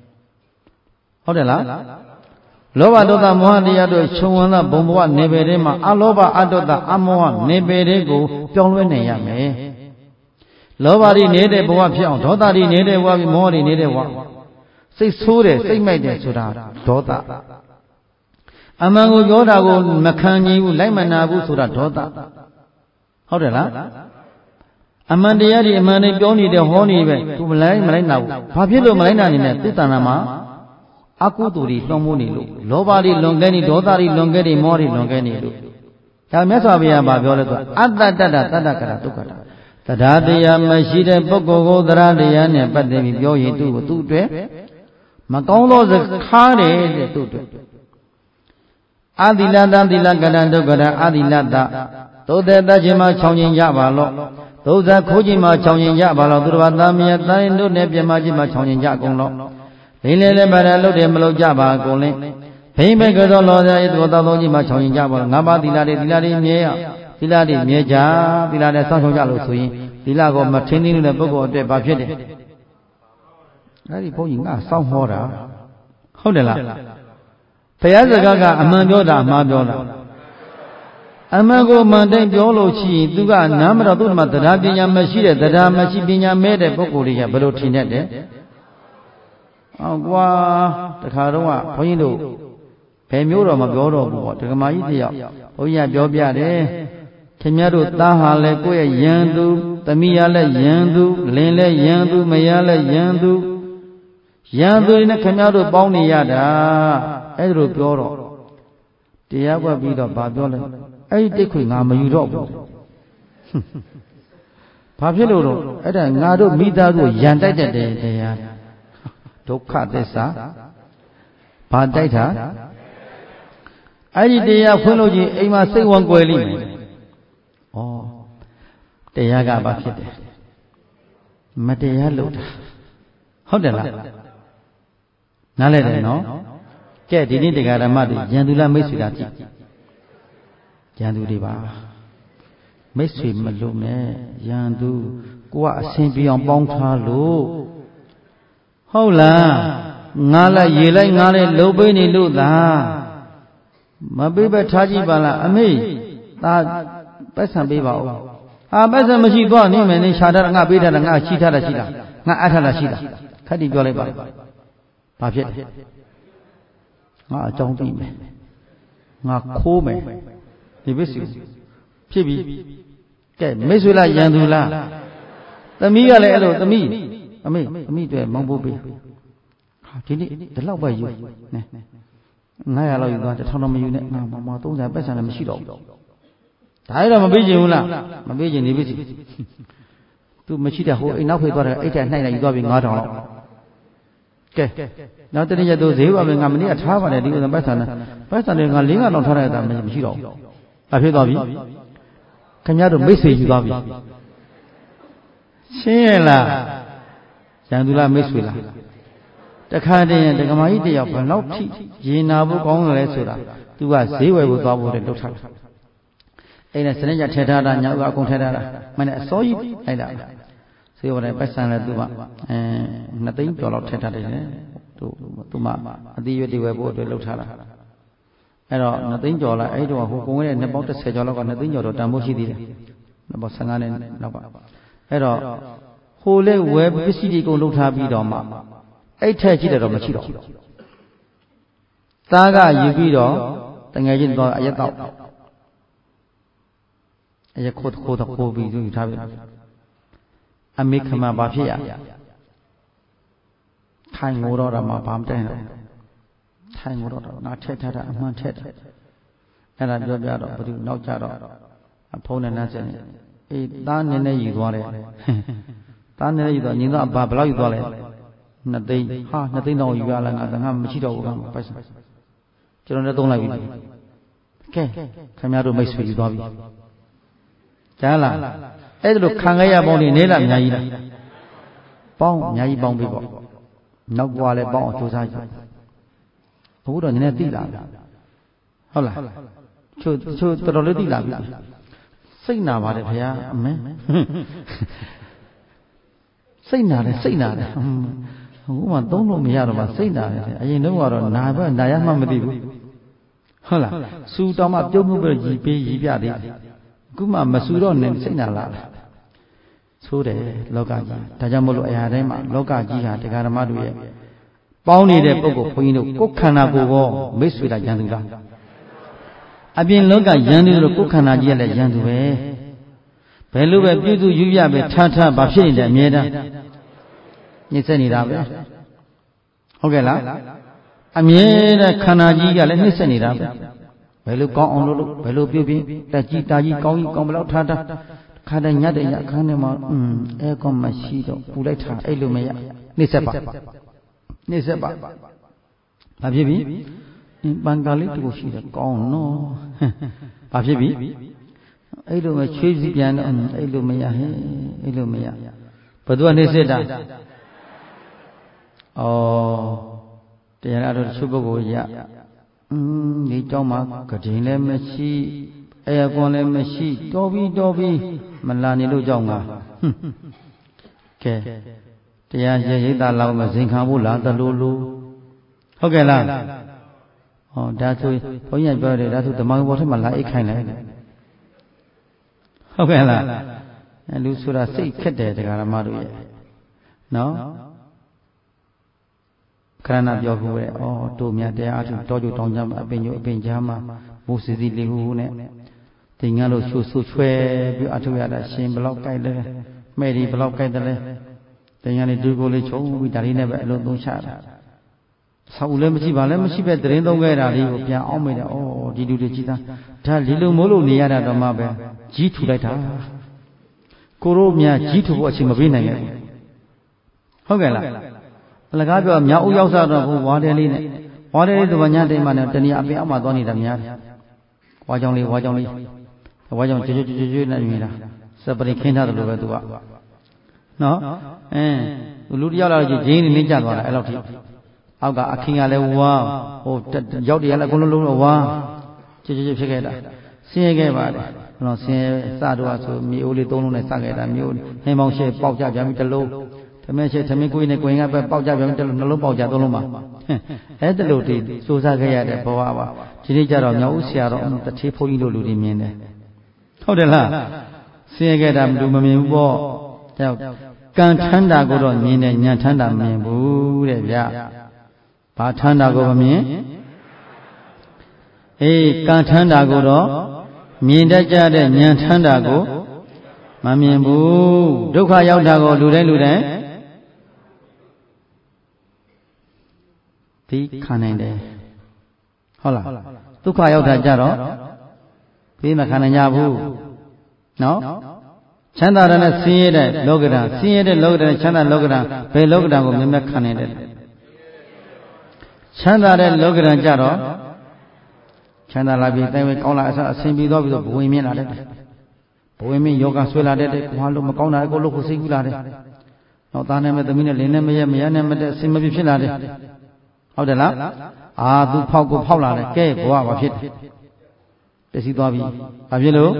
hodela loba doda mohadiya do chungwala bombawa nebedema aloba adoda amowa nebedego pyonglwe yame loba ri nede bawa phyaung doda ri nede bawa bi moha ri nede bawaစိတ်ဆိုးတယ်စိတ်မိုက်တယ်ဆိုတာဒေါသအမှန်ကိုပြောတာကိုမခံနိုင်ဘူးလိုက်မနာဘူးဆိုတာဒေါသဟုတ်တယ်လားအမှန်တရားဒီအမှန်နဲ့ပြောနေတဲ့ဟောနေပဲသူမလိုက်နာဘူးဘာဖြစ်လို့မလိုက်နာနေလဲသူတဏ္ဍာမှာအကုသိုလ်တွေလွှမ်းမိုးနေလို့လောဘတွေလွန်ကဲနေဒေါသတွေလွန်ကဲနေမောတွေလွန်ကဲနေလို့ဒါမြတ်စွာဘုရားဗာပြောလဲဆိုအတ္တတ္တတတ္တကရဒုက္ခတာတရားတရားမရှိတဲ့ပုဂ္ဂိုလ်ကိုတရားတရားနဲ့ပတ်သက်ပြီးပြောရင်သူ့ကိုသူ့အတွက်မကောင်းသောစကားတဲ့သူ့အတွက်အာသီလတသီလကရဒုက္ခရအာသီလတသို့တဲ့တတ်ခြင်းမှာချောင်ခြင်းကြပါလော့သို့သောခိုးခြင်းမှာချောင်ခြင်းကြပါလော့သူတော်ဘာသားမြတ်တိုင်းတို့နဲ့ပြမခြင်းမှာချောင်ခြင်းကြကုန်လော့လိမ့်လေလည်းပါရလို့တယ်မလို့ကြပါကုန်လင်းဘိမ့်ဘဲကသောလောသာရဲ့သောသောခြင်းမှာချောင်ခြင်းကြပါလော့ငါးပါးသီလတွေမြဲရသီလတွေမြဲကြသီလနဲ့စောင့်ရှောက်ကြလို့ဆိုရင်သီလကိုမထင်းသေးတဲ့ပုဂ္ဂိုလ်အတွက်ဘာဖြစ်တယ်အဲ့ဒီဘုန်းကြီးငါစောင့်ဟောတာဟုတ်တယ်လားဘုရားစကားကအမှန်ပြောတာအမှားပြောတာအမှန်ကိုမှန်တိုင်းပြောလို့ရှိရင်သူကနားမတော်သူ့မှာတရားပညာမရှိတဲ့တရားမရှိပညာမဲ့တဲ့ပုဂ္ဂိုလ်တွေကဘယ်လိုထင်တတ်တယ်။အော်ကွာတခါတော့ကဘုန်းကြီးတို့ဘယ်မျိုးတော့မပြောတော့ဘူးပေါ့ဒကမာကြီးတယောက်ဘုန်းကြီးကပြောပြတယ်ခင်ဗျားတို့သားဟာလဲကိုယ့်ရဲ့ယံသူသမီးရလဲယံသူလင်လဲယံသူမယားလဲယံသူယံသူနဲ့ခင်ဗျားတို့ပေါင်းနေရတာအဲ့ဒါလိုပြောတော့တရားွက်ပြီးတော့ဗာပြောလဲအဲ့ဒီတိတ်ခွေငါမယူတော့ဘူးဘာဖြစ်လို့တော့အဲ့ဒါငါတို့မိသားစုရန်တိုက်တဲ့တရားဒုက္ခသစ္စာဘာတိုက်တာအဲ့ဒီတရားဖွင့်လို့ချင်းအိမ်မှာစိတ်ဝင်ကွယ်လိမ့်မယ်ဩတရားကဘာဖြစ်တယ်မတရားလုပ်တာဟုတ်တယ်လားနားလဲတယ်နော်ကဲဒီနေ့တရားဓမ္မတွေယန္တုလမိတ်ဆွေတာကြည့်ယန္တုတွေပါမိတ်ဆွေမလို့နဲ့ယန္တုကိုကအဆင်ပြေအောင်ပေါင်းထားလို့ဟုတ်လားငါလိုက်ရေလိုက်ငါလိုက်လှုပ်ပေးနေလို့သာမပေးပဲထားကြည့်ပါလားအမေဒါပတ်စံပေးပါဦးဟာပတ်စံမရှိသွားနေမယ်နေရှာထားတာငါပေးထားတာငါရှိထားတာရှိတာငါအပ်ထားတာရှိတာခက်တီပြောလိုက်ပါဘာဖြစ်ငါအကြောင်းသိမယ်ငါခိုးမယ်ဒီပစ္စည်းဖြစ်ပြီကဲမိတ်ဆွေလားယန္တုလားသမီးကလည်းအဲ့လိုသမီးအမေတွေမောင်းဖို့ပေးဟာဒီနေ့ဒီလောက်ပဲယူနဲ900လောက်ယူသွား1000တော့မယူနဲ့ငါမ30ပတ်စံလည်းမရှိတော့ဘူးဒါရတော့မပေးချင်ဘူးလားမပေးချင်နေပြီသူမရှိတဲ့ဟိုအိမ်နောက်ဖေးသွားတယ်အဲ့တဲ့နှိုက်လိုက်ယူသွားပြီ9000လောက်ကဲနောက်တနေ့ကျတော့ဈေးပါမယ်ငါမနေ့ကထားပါတယ်ဒီဥစ္စာပတ်စံတွေငါ5000လောက်ထားရတာမရှိတော့ဘူးအဖြစ်သွားပြီခင်ဗျားတို့မိတ်ဆွေယူသွားပြီရှင်းရဲ့လားယန္တုလားမိတ်ဆွေလားတခါတည်းဒကမာကြီးတယောက်ဘယ်လောက်ထိရင်နာဖို့ကောင်းတယ်လဲဆိုတာသူကဈေးဝယ်ဖို့သွားဖို့လည်းလုပ်ထားတယ်အဲ့ဒါစနေကြထည့်ထားတာညောက်ကအကုန်ထည့်ထားတာမနေ့အစောကြီးလိုက်တာဈေးဝယ်တဲ့ပတ်စံလည်းသူက2သိန်းကျော်လောက်ထည့်ထားတယ်သူမှအတိရွက်တွေဝယ်ဖို့အတွက်လုပ်ထားတာအဲ့တော့2သိန်းကျော်လားအဲ့တော့ဟိုကုန်ရဲ့နှစ်ပေါင်း30ကျော်လောက်က2သိန်းကျော်တော့တန်ဖို့ရှိသေးတယ်နှစ်ပေါင်း15နဲ့နောက်ကအဲ့တော့ဟိုလေဝယ်ပစ္စည်းတွေကုန်လုပ်ထားပြီးတော့မှအဲ့ထက်ကြည့်တယ်တော့မရှိတော့သားကယူပြီးတော့တငယ်ချင်းတော့အရက်တော့အရက်ခိုးပြီးယူထားပြီအမေခမဘာဖြစ်ရထိုင်ငိုတော့တာမှဘာမတဲ့တော့ထိုင်ငိုတော့ငါထက်ထားတာအမှန်ထက်တယ်အဲ့ဒါပြောပြတော့ဘယ်သူနောက်ကြတော့ဖုန်းနဲ့နှမ်းစက်နေအေးသားနည်းနည်းယူသွားတယ်သားနည်းနည်းယူသွားညီသားဘာဘယ်လောက်ယူသွားလဲ2သိန်းဟာ2သိန်းတော့ယူရလားငါမရှိတော့ဘူးကပိုက်စံကျွန်တော်လည်းသုံးလိုက်ပြီကဲခင်ဗျားတို့မိတ်ဆွေယူသွားပြီကြားလားအဲ့ဒါလိုခံခဲ့ရပေါင်းနေနေလားအများကြီးလားပေါင်းအများကြီးပေါင်းပြီပေါ့နောက်ဘွားလည်းပေါင်းအောင်စူးစမ်းကြအခုတော့နည်းနည်းသိလာပြီဟုတ်လားချိုတော်တော်လေးသိလာပြီစိတ်နာပါတယ်ခင်ဗျာအမေစိတ်နာတယ်ဟိုမှသုံးလို့မရတော့မှစိတ်နာတယ်အရင်တော့ကတော့နာရမှမသိဘူးဟုတ်လားစူတောင်မှပြုံးမှုပဲရည်ပေးရည်ပြသေးတယ်အခုမှမစူတော့နေစိတ်နာလာဆိုးတယ်လောကကြီးဒါကြောင့်မို့လို့အရာတိုင်းမှာလောကကြီးဟာတရားဓမ္မတို့ရဲ့ပေါင်းနေတဲ့ပုဂ္ဂိုလ်ဘုန်းကြီးတို့ကိုယ်ခန္ဓာကိုယ်ကောမိတ်ဆွေတာရန်သူလားအပြင်လောကရန်သူတို့ကိုယ်ခန္ဓာကြီးကလည်းရန်သူပဲဘယ်လိုပဲပြုစုယူရပဲထားဘာဖြစ်နေတယ်အမြဲတမ်းညစ်ဆက်နေတာပဲဟုတ်ကဲ့လားအမြဲတမ်းခန္ဓာကြီးကလည်းနှိမ့်ဆက်နေတာပဲဘယ်လိုကောင်းအောင်လုပ်ဘယ်လိုပြုပြင်တက်ကြီးတာကြီးကောင်းကြီးကောင်းဘယ်လောက်ထားခါတဲ့ညတဲ့ညအခန်းထဲမှာအဲကောမရှိတော့ပူလိုက်တာအဲ့လိုမရနှိမ့်ဆက်ပါဘာဖြစ်ပြီပန်ကာလေးတူရှိတယ်ကောင်းနော်ဘာဖြစ်ပြီအဲ့လိုမချွေးစီပြန်တော့အဲ့လိုမရဟဲ့အဲ့လိုမရဘယ်သူကနှိမ့်ဆက်တာတရားတော်တချို့ပုဂ္ဂိုလ်ရဒီเจ้าမှာကတိလည်းမရှိအဲကွန်လည်းမရှိတော်ပြီမလာနေလို့ကြောင့်ကကဲတရားရိပ်သာလောက်မဇင်ခံဖို့လားတလူဟုတ်ကဲ့လားဒါဆိုဘုန်းကြီးပြောတယ်ဒါဆိုဓမ္မဘောထက်မှာလာအိတ်ခိုင်းလိုက်ဟုတ်ကဲ့လားလူဆိုတာစိတ်ခက်တယ်တရားဓမ္မတို့ရဲ့နော်ခရဏပြောခုပဲတို့မြတ်တရားအထုတောကျတောင်းကြမှာအပင်ညိုအပင်ကြားမှာမိုးစီစီလေးဟုနဲ့တင်ငါလို့ဆူချွဲပြီးအထုရတာရှင်ဘလောက်ကြိုက်တယ်မဲ့ဒီဘလောက်ကြိုက်တယ်လဲတင်ငါလေးဒူကိုလေးချုံပြီးဒါလေးနဲ့ပဲအလုံးသုံးချတာဆောက်လည်းမရှိပါလည်းမရှိပဲတရင်သုံးခဲ့တာလေးကိုပြန်အောင်မိတယ်ဒီလူတွေကြည်သားဒါလီလိုမိုးလို့နေရတာတော့မှပဲကြီးထူလိုက်တာကိုတို့မြကြီးထူဖို့အချိန်မပေးနိုင်ခဲ့ဘူးဟုတ်ကဲ့လားအလကားပြောမြောက်ဦးရောက်စားတော့ဝါတယ်လေးနဲ့ဝါတယ်လေးဆိုညတိမ်မှနဲ့တဏှာအပင်အောက်မှာသွားနေတာများတယ်ဝါကြောင်လေးကျွတ်နဲ့နေတာစပရင်ခင်းထားတယ်လို့ပဲသူကနော်လူတယောက်လာတော့ဂျင်းနေကြသွားတာအဲ့လောက်ထိအောက်ကအခင်းကလည်းဝါရောက်တယ်လည်းအကုန်လုံးဝါကျွတ်ဖြစ်ခဲ့တာဆင်းရဲခဲ့ပါတယ်ဆင်းရဲစတော့ဆိုမြေအိုးလေး၃လုံးနဲ့စခဲ့တာမျိုးဟင်းပေါင်းရှဲပေါက်ကြပြန်ပြီတစ်လုံးသမင်းရှိသမင်းကိုင်းနဲ့ကိုင်းကပဲပေါက်ကြပြန်တယ်နှလုံးပေါက်ကြသုံးလုံးပါအဲ့တလို့ဒီစိုးစားခဲ့ရတဲ့ဘဝပါဒီနေ့ကျတော့မြောက်ဦးဆရာတော်တထေးဘုန်းကြီးတို့လူတွေမြင်တယ်ဟုတ်တယ်လားဆင်းရဲခဲ့တာမမြင်ဘူးပေါ့ကံထမ်းတာကိုတော့မြင်တယ်ညံထမ်းတာမမြင်ဘူးတဲ့ဗျဘာထမ်းတာကိုမမြင်ကံထမ်းတာကိုတော့မြင်တတ်ကြတဲ့ညံထမ်းတာကိုမမြင်ဘူးဒုက္ခရောက်တာကိုလူတိုင်းဒီခံနိုင်တယ်ဟုတ်လားဒုက္ခရောက်တာကြတော့ပြီးမခံနိုင်ကြဘူးနော်ချမ်းသာတဲ့နဲ့ဆင်းရဲတဲ့လောကဓာတ်ဆင်းရဲတဲ့လောကဓာတ်ချမ်းသာလောကဓာတ်ဘယ်လောကဓာတ်ကိုမြင်မဲ့ခံနိုင်တယ်ချမ်းသာတဲ့လောကဓာတ်ကြတော့ချမ်းသာလာပြီးတိုင်ဝဲကောင်းလာအဆင်ပြေသွားပြီးတော့ဘဝင်မြင်လာတယ်ဘဝင်မြင်ယောဂဆွဲလာတဲ့ကွာလို့မကောင်းတာကိုလို့ကိုစိတ်ကူးလာတယ်နောက်သားနဲ့မသမီးနဲ့လင်းနဲ့မရနဲ့မတဲ့အဆင်မပြေဖြစ်လာတယ်ဟုတ်တယ်လားသူဖောက်ကိုဖောက်လာတယ်ကဲဘဝဘာဖြစ်တယ်တစီသွားပြီဘာဖြစ်လို့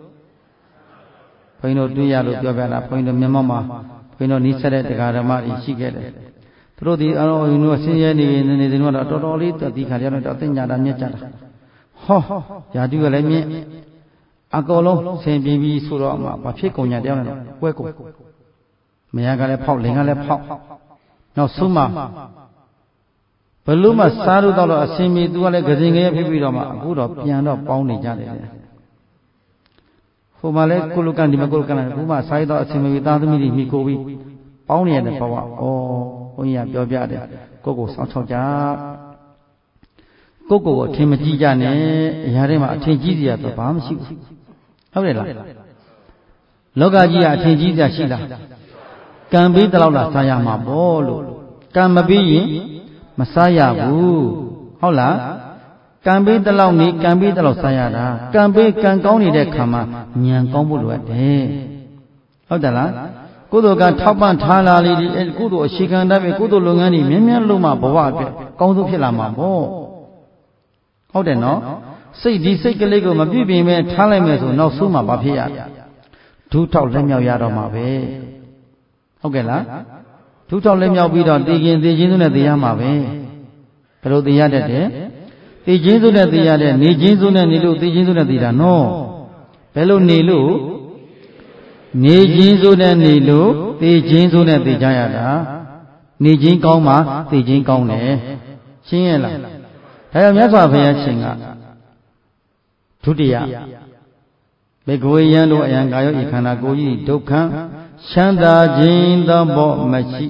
ဘုန်းကြီးတို့တွေ့ရလို့ပြောပြတာဘုန်းကြီးတို့မြန်မာမှာဘုန်းကြီးတို့နီးစပ်တဲ့တရားဓမ္မတွေရှိခဲ့တယ်သူတို့ဒီအရောအရင်ကဆင်းရဲနေစဉ်ကတော့တော်တော်လေးတတိခါကြတော့သိညာတာမြတ်ကြတာယာတုကလည်းမြင့်အကုန်လုံးဆင်ပြေပြီးဆိုတော့မှဘာဖြစ်ကုန်ညာတယောက်နဲ့တော့ပွဲကုန်မယားကလည်းဖောက်လင်ကလည်းဖောက်နောက်ဆုံးမှဘလို့မှစားလို့တော့အစင်မီသူကလည်းကစင်ငယ်ဖြစ်ပြီးတော့မှအခုတော့ပြန်တော့ပေါင်းနေကြတယ်ဟိုမှာလည်းကုလကန်ဒီမှာကုလကန်အခုမှစားရတော့အစင်မီသားသမီးတွေမိကိုပြီးပေါင်းနေရတဲ့ဘဝဘုန်းကြီးကပြောပြတယ်ကိုကိုစောင့်ချောက်ကြကိုအထင်မကြီးကြနဲ့အရာတွေမှာအထင်ကြီးစရာတော့ဘာမှမရှိဘူးဟုတ်တယ်လားလောကကြီးကအထင်ကြီးစရာရှိလားကံပေးတဲ့လောက်လားစားရမှာပေါ့လို့ကံမပေးရင်မစားရဘူးဟုတ်လားကံပေးတဲ့လောက်နေကံပေးတဲ့လောက်စားရတာကံပေးကံကောင်းနေတဲ့ခါမှာဉာဏ်ကောင်းဖို့လိုအပ်တယ်ဟုတ်တယ်လားကုသိုလ်ကထောက်ပံ့ထားလာလေဒီကုသိုလ်အရှိခံတတ်ပြီကုသိုလ်လုပ်ငန်းတွေမြင်းမြန်းလုံးမှဘဝအတွက်ကောင်းဆုံးဖြစ်လာမှာပေါ့ဟုတ်တယ်နော်စိတ်ဒီစိတ်ကလေးကိုမပြည့်ပြင်မဲ့ထားလိုက်မယ်ဆိုနောက်ဆုံးမှဘာဖြစ်ရဒုထောက်လက်မြောက်ရတော့မှာပဲဟုတ်ကဲ့လားဒုထောက်လက်မြောက်ပြီးတော့တည်ခြင်းစုနဲ့တည်ရမှာပဲဘယ်လိုတည်ရတတ်တယ်တည်ခြင်းစုနဲ့တည်ရတဲ့နေခြင်းစုနဲ့နေလို့တည်ခြင်းစုနဲ့တည်တာနော်ဘယ်လိုနေလို့နေခြင်းစုနဲ့နေလို့တည်ခြင်းစုနဲ့တည်ကြရတာနေခြင်းကောင်းမှတည်ခြင်းကောင်းတယ်ရှင်းရဲ့လားဒါကြောင့်မြတ်စွာဘုရားရှင်ကဒုတိယဘေကဝေယံတို့အယံကာယောဤခန္ဓာကိုယ်ကြီးဒုက္ခချမ်းသာခြင်းသဘောမရှိ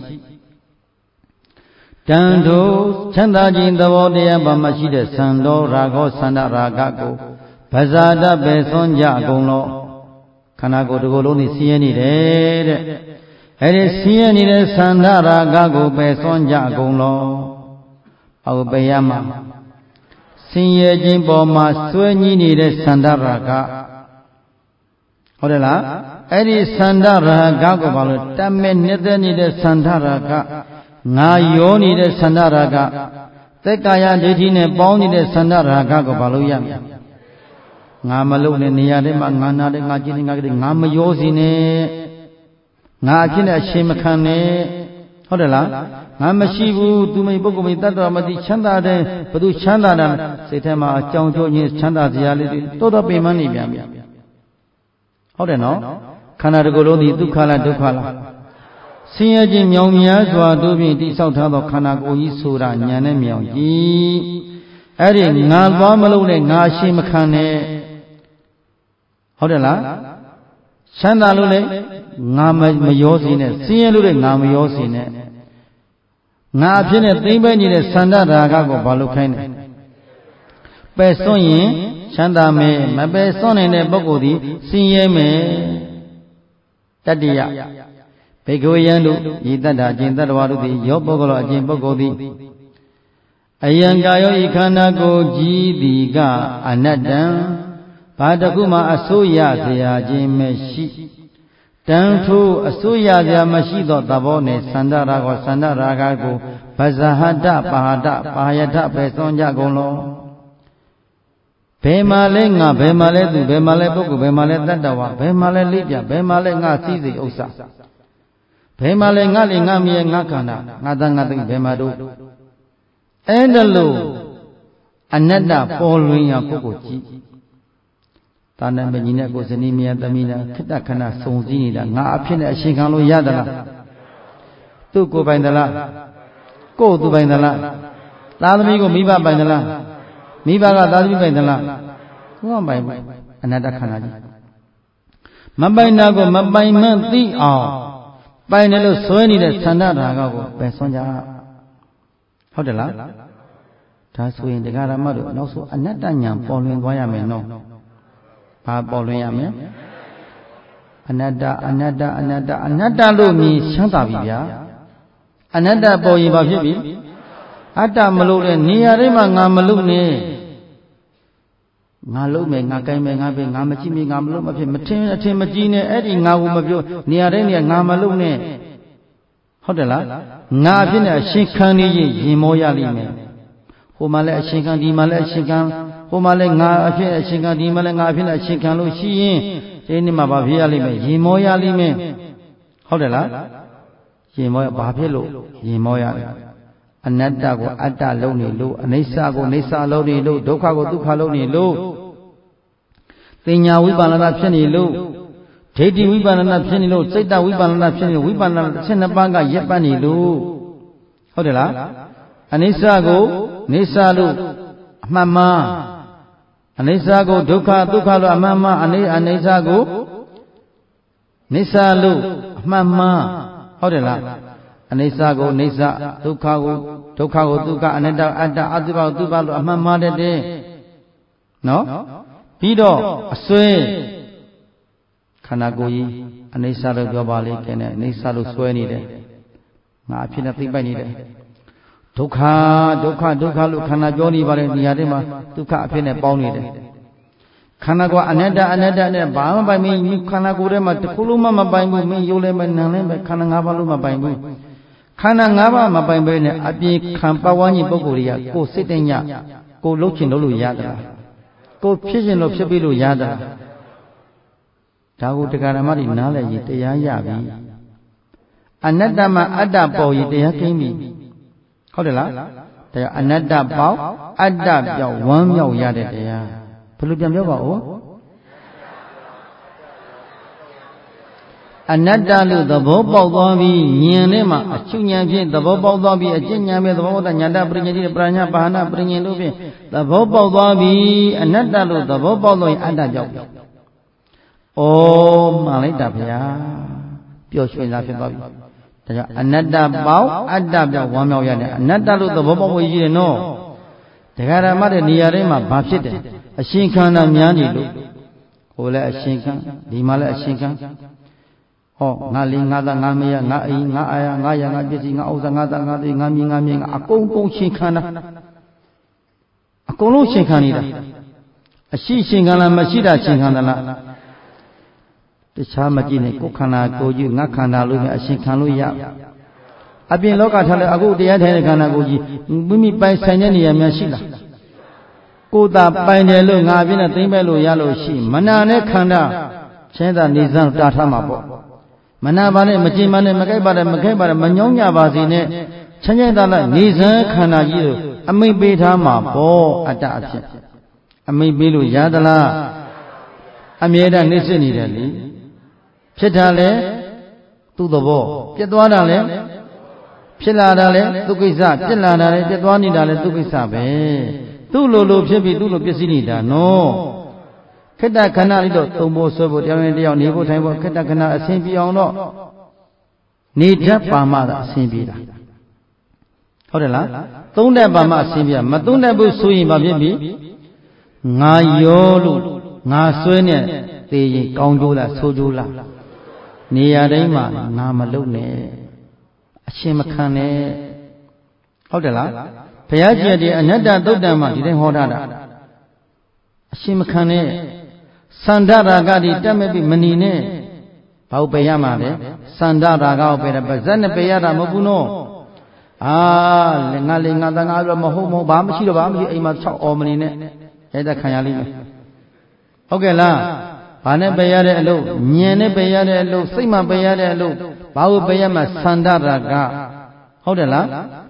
တန်တို့ချမ်းသာခြင်းသဘောတရားဘာမရှိတဲ့သံတော်ရာဂောသန္တရာဂကိုဗဇာတပဲသွန်ကြကုန်လို့ခန္ဓာကိုယ်တစ်ခုလုံးนี่ဆင်းရဲနေတယ်တဲ့အဲဒီဆင်းရဲနေတဲ့သန္တရာဂကိုပဲသွန်ကြကုန်လို့အောက်ပေရမှာဆင်းရဲခြင်းပေါ်မှာစွဲညှိနေတဲ့သန္တရာဂဟုတ်တယ်လားအဲ့ဒီသန္တရာဂကိုဘာလို့တမဲနေတဲ့နေတဲ့သန္တရာဂငါယောနေတဲ့သန္တရာဂသက်ကာယဒိဋ္ဌိနဲ့ပေါင်းနေတဲ့သန္တရာဂကိုဘာလို့ရမလဲငါမလုံးနဲ့နေရာထဲမှာငါနာတယ်ငါကြည့်နေငါကြည့်ငါမယောစီနဲ့ငါအဖြစ်နဲ့အရှင်မခံနဲ့ဟုတ်တယ်လားငါမရှိဘူးသူမိပုဂ္ဂိုလ်မိတတ္တဝမတိချမ်းသာတယ်ဘသူချမ်းသာတာစိတ်ထဲမှာအကြောင်းကျိုးချင်းချမ်းသာစရာလေးတွေတော်တော်ပင်ပန်းနေပြန်ပြီဟုတ်တယ်နော်ခန္ဓာတစ်ခုလုံးဒီဒုက္ခလားဒုက္ခလားဆင်းရဲခြင်းမြောင်များစွာတို့ဖြင့်တိဆောက်ထားသောခန္ဓာကိုယ်ကြီးဆိုတာဉာဏ်နဲ့မြောင်ကြည့်အဲ့ဒီငါသွားမလို့နဲ့ငါရှိမခံနဲ့ဟုတ်တယ်လားချမ်းသာလို့လည်းငါမရောစီနဲ့ဆင်းရဲလို့လည်းငါမရောစီနဲ့ငါအဖြစ်နဲ့သိမ့်ပဲနေတဲ့သန္တရာဂကိုဘာလို့ခိုင်းလဲပယ်စွန့်ရင်ချမ်းသာမယ်မပယ်စွန့်နိုင်တဲ့ပုဂ္ဂိုလ်သည်ဆင်းရဲမယ်တတ္တိယဘေကဝေယံတို့ဤတတ္တအကျင့်တတ္တဝါတို့သည်ယောပုဂ္ဂလောအကျင့်ပုဂ္ဂိုလ်သည်အယံကာယောဤခန္ဓာကိုယ်ကြီးသည်ကအနတ္တံဘာတခုမှအစိုးရเสียခြင်းမရှိတန်ထိုးအစိုးရစရာမရှိသောသဘောနှင့်သန္တရာဂောသန္တရာဂကိုဗဇဟတပါဟတပါယထပဲသွန်ကြကုန်လောဘယ်မှာလဲငါဘယ်မှာလဲသူဘယ်မှာလဲပုဂ္ဂိုလ်ဘယ်မှာလဲတတ္တဝါဘယ်မှာလဲလိပြဘယ်မှာလဲငါသိစိတ်ဥစ္စာဘယ်မှာလဲငါလေငါမြဲငါခန္ဓာငါသားငါသိဘယ်မှာတို့အဲ့ဒါလို့အနတ္တပေါ်လွင်ရပုဂ္ဂိုလ်ကြီးတာဏမကြီးနဲ့ကိုယ်ဇနီးမြတ်သမီးနဲ့ခိတ္တခဏစုံစည်းနေတာငါအဖြစ်နဲ့အရှင်ခံလို့ရသလားသူ့ကိုယ်ပိုင်သလားကိုယ်သူပိုင်သလားသားသမီးကိုမိဘပိုင်သလားမိဘကသားသမီးပိုင်သလားဘုရားပိုင်ဘူးအနတ္တခန္ဓာကြီးမပိုင်တာကိုမပိုင်မှန်းသိအောင်ပိုင်တယ်လို့ဆွဲနေတဲ့သန္တရာဂကိုပယ်ဆွမ်းကြဟုတ်တယ်လားဒါဆိုရင်တရားဓမ္မတို့နောက်ဆုံးအနတ္တဉာဏ်ပေါ်လွင်သွားရမယ်နော်ဘာပေါ်လွင်ရမလဲအနတ္တအနတ္တအနတ္တအနတ္တလို့မြင်ချမ်းသာပြီဗျာအနတ္တပေါ်ရင်ဘာဖြစ်ပြီအတ္တမလို့တဲ့နေရာတိုင်းမှာငါမလို့နဲ့ငါလုံးမယ်ငါကိုင်းမယ်ငါပဲငါမကြည့်မိငါမလို့မဖြစ်မထင်အထင်မကြီးနဲ့အဲ့ဒီငါကိုမပြောနေရာတိုင်းနေရာငါမလို့နဲ့ဟုတ်တယ်လားငါဖြစ်နေအရှင်ခံနေရင်မောရလိမ့်မယ်ဟိုမှာလည်းအရှင်ခံဒီမှာလည်းအရှင်ခံဟိုမှာလည်းငါအဖြစ်အရှင်ခံဒီမှာလည်းငါအဖြစ်အရှင်ခံလို့ရှိရင်ဒီနေ့မှာဘာဖြစ်ရလိမ့်မယ်ရင်မောရလိမ့်မယ်ဟုတ်တယ်လားရင်မောရဘာဖြစ်လို့ရင်မောရလဲအနတ္တကိုအတ္တလုံးနေလို့အနိစ္စကိုနိစ္စလုံးနေလို့ဒုက္ခကိုဒုက္ခလုံးနေလို့တင်ညာဝိပါဒနာဖြစ်နေလို့ဒိဋ္ဌိဝိပါဒနာဖြစ်နေလို့စိတ်တဝိပါဒနာဖြစ်နေလို့ဝိပါဒနာ12ပါးကရပ်ပတ်နေလို့ဟုတ်တယ်လားအနိစ္စကိုနိစ္စလို့အမှန်မှန်အနိစ္စကိုဒုက္ခဒုက္ခလို့အမှန်မှန်အနိစ္စကိုနိစ္စလို့အမှန်မှန်ဟုတ်တယ်လားအနိစ္စကိုနိစ္စဒုက္ခကိုဒုက္ခကိုဒုက္ခအနတ္တအတ္တအတုပကိုတုပလို့အမှန်မှန်တဲ့နော်ပြီးတော့အစွဲခန္ဓာကိုယ်ကြီးအနိစ္စလို့ပြောပါလေကျန်တဲ့အနိစ္စလို့စွဲနေတယ်ငါအဖြစ်နဲ့သိပိုက်နေတယ်ဒုက္ခဒုက္ခဒုက္ခလို့ခန္ဓာပြောနေပါလေနေရာတွေမှာဒုက္ခအဖြစ်နဲ့ပေါင်းနေတယ်ခန္ဓာကိုယ်အနတ္တအနတ္တနဲ့ဘာမှပိုင်မင်းခန္ဓာကိုယ်ထဲမှာတစ်ခုလုံးမပိုင်ဘူးမင်းယုံလဲမနံလဲပဲခန္ဓာ၅ပါးလုံးမပိုင်ဘူးခန္ဓာ၅ပါးမပိုင်ဘဲနဲ့အပြင်ခံပဝန်းကျင်ပုဂ္ဂိုလ်တွေကကိုယ်စိတ်တညကိုယ်လှုပ်ချင်လို့ရတာကိုဖြစ်ရှင်လို့ဖြစ်ပြီးလို့ရတာဒါကိုတရားဓမ္မတွေနားလည်ရင်တရားရပြီအနတ္တမှာအတ္တပေါ်ရင်တရားကိန်းပြီဟုတ်တယ်လားတရားအနတ္တပေါက်အတ္တပြောက်ဝမ်းမြောက်ရတဲ့တရားဘယ်လိုပြန်ပြောပါဦးအနတ္တလို့သဘောပေါက်သွားပြီးဉာဏ်နဲ့မှအချုပ်ဉာဏ်ဖြင့်သဘောပေါက်သွားပြီးအကျဉ်းဉာဏ်ဖြင့်သဘောပေါက်တဲ့ဉာဏ်တပရိညာတိပညာပါဏပရိညာတို့ဖြင့်သဘောပေါက်သွားပြီးအနတ္တလို့သဘောပေါက်သွားရင်အတ္တပြောက်ပြီ။ဩမှန်လိုက်တာဗျာပျော်ရွှင်တာဖြစ်သွားပြီ။ဒါကြောင့်အနတ္တပေါက်အတ္တပြောက်ဝမ်းမြောက်ရတဲ့အနတ္တလို့သဘောပေါက်ဖို့ရည်ရနော်။တရားဓမ္မတဲ့နေရာတိုင်းမှာဘာဖြစ်တယ်အရှင်ခန္ဓာများနေလို့ဟိုလည်းအရှင်ခန္ဓာဒီမှာလည်းအရှင်ခန္ဓာဟောငါလေးငါသားငါမယားငါအိမ်ငါအာရငါရငါပစ္စည်းငါဥစ္စာငါသားငါသေးငါမြင်ငါမြင်အကုန်ရှင်ခန္ဓာအကုန်လုံးရှင်ခန္ဓာနေတာအရှိရှင်ခန္ဓာမရှိတာရှင်ခန္ဓာလားတခြားမကြည့်နဲ့ကိုယ်ခန္ဓာကိုယ်ကြီးငါခန္ဓာလို့ပဲအရှင်ခံလို့ရအပြင်လောကထားလဲအခုတရားထိုင်တဲ့ခန္ဓာကိုယ်ကြီးမိမိပိုင်ဆိုင်တဲ့နေရာများရှိလားကိုယ်သာပိုင်တယ်လို့ငါအပြင်နဲ့သိမ့်ပဲလို့ရလို့ရှိမနာနဲ့ခန္ဓာချင်းသာနေစမ်းတာထားမှာပေါ့မနာပါနဲ့မကျင်ပါနဲ့မကြိုက်ပါနဲ့မခဲပါနဲ့မညောင်းညပါစေနဲ့ချမ်းချမ်းသာသာနေစမ်းခန္ဓာကြီးတို့အမိတ်ပေးထားမှာပေါ့အတ္တအဖြစ်အမိတ်ပေးလို့ရသလားအမြဲတမ်းနှိမ့်စစ်နေတယ်လေဖြစ်တာလဲသူ့သဘောပြတ်သွားတာလဲဖြစ်လာတာလဲသူကိစ္စပြတ်လာတာလဲပြတ်သွားနေတာလဲသူကိစ္စပဲသူ့လိုဖြစ်ပြီးသူ့လိုပြည့်စည်နေတာနော်ခေတ္တခဏလေးတော့သုံးဖို့ဆွဲဖို့တရားရင်တရားနေဖို့ထိုင်ဖို့ခေတ္တခဏအဆင်ပြေအောင်တော့နေတတ်ပါမှသာအဆင်ပြေတာဟုတ်တယ်လားသုံးတတ်ပါမှအဆင်ပြေမသုံးတတ်ဘူးဆိုရင်ဘာဖြစ်ပြီငါရောလို့ငါဆွဲနဲ့သေရင်ကောင်းကျိုးလားဆိုးကျိုးလားနေရာတိုင်းမှာငါမလုံနဲ့အရှင်မခံနဲ့ဟုတ်တယ်လားဘုရားကျင့်တဲ့အနတ္တသုတ်တံမှာဒီတိုင်းဟောထားတာအရှင်မခံနဲ့စန္ဒရာဂတိတက်မဲ့ပြီမနေနဲ့ဘာလို့ပယ်ရမှာလဲစန္ဒရာဂကိုပယ်တယ်ပါဇက်နဲ့ပယ်ရတာမဟုတ်ဘူးနော်ငါလေငါသားငါတော့မဟုတ်ဘာမရှိတော့ဘာမရှိအိမ်မှာ6အော်မနေနဲ့အဲ့ဒါခံရလိမ့်မယ်ဟုတ်ကဲ့လားဘာနဲ့ပယ်ရတဲ့အလုပ်ဉာဏ်နဲ့ပယ်ရတဲ့အလုပ်စိတ်မှပယ်ရတဲ့အလုပ်ဘာလို့ပယ်ရမှာစန္ဒရာဂဟုတ်တယ်လား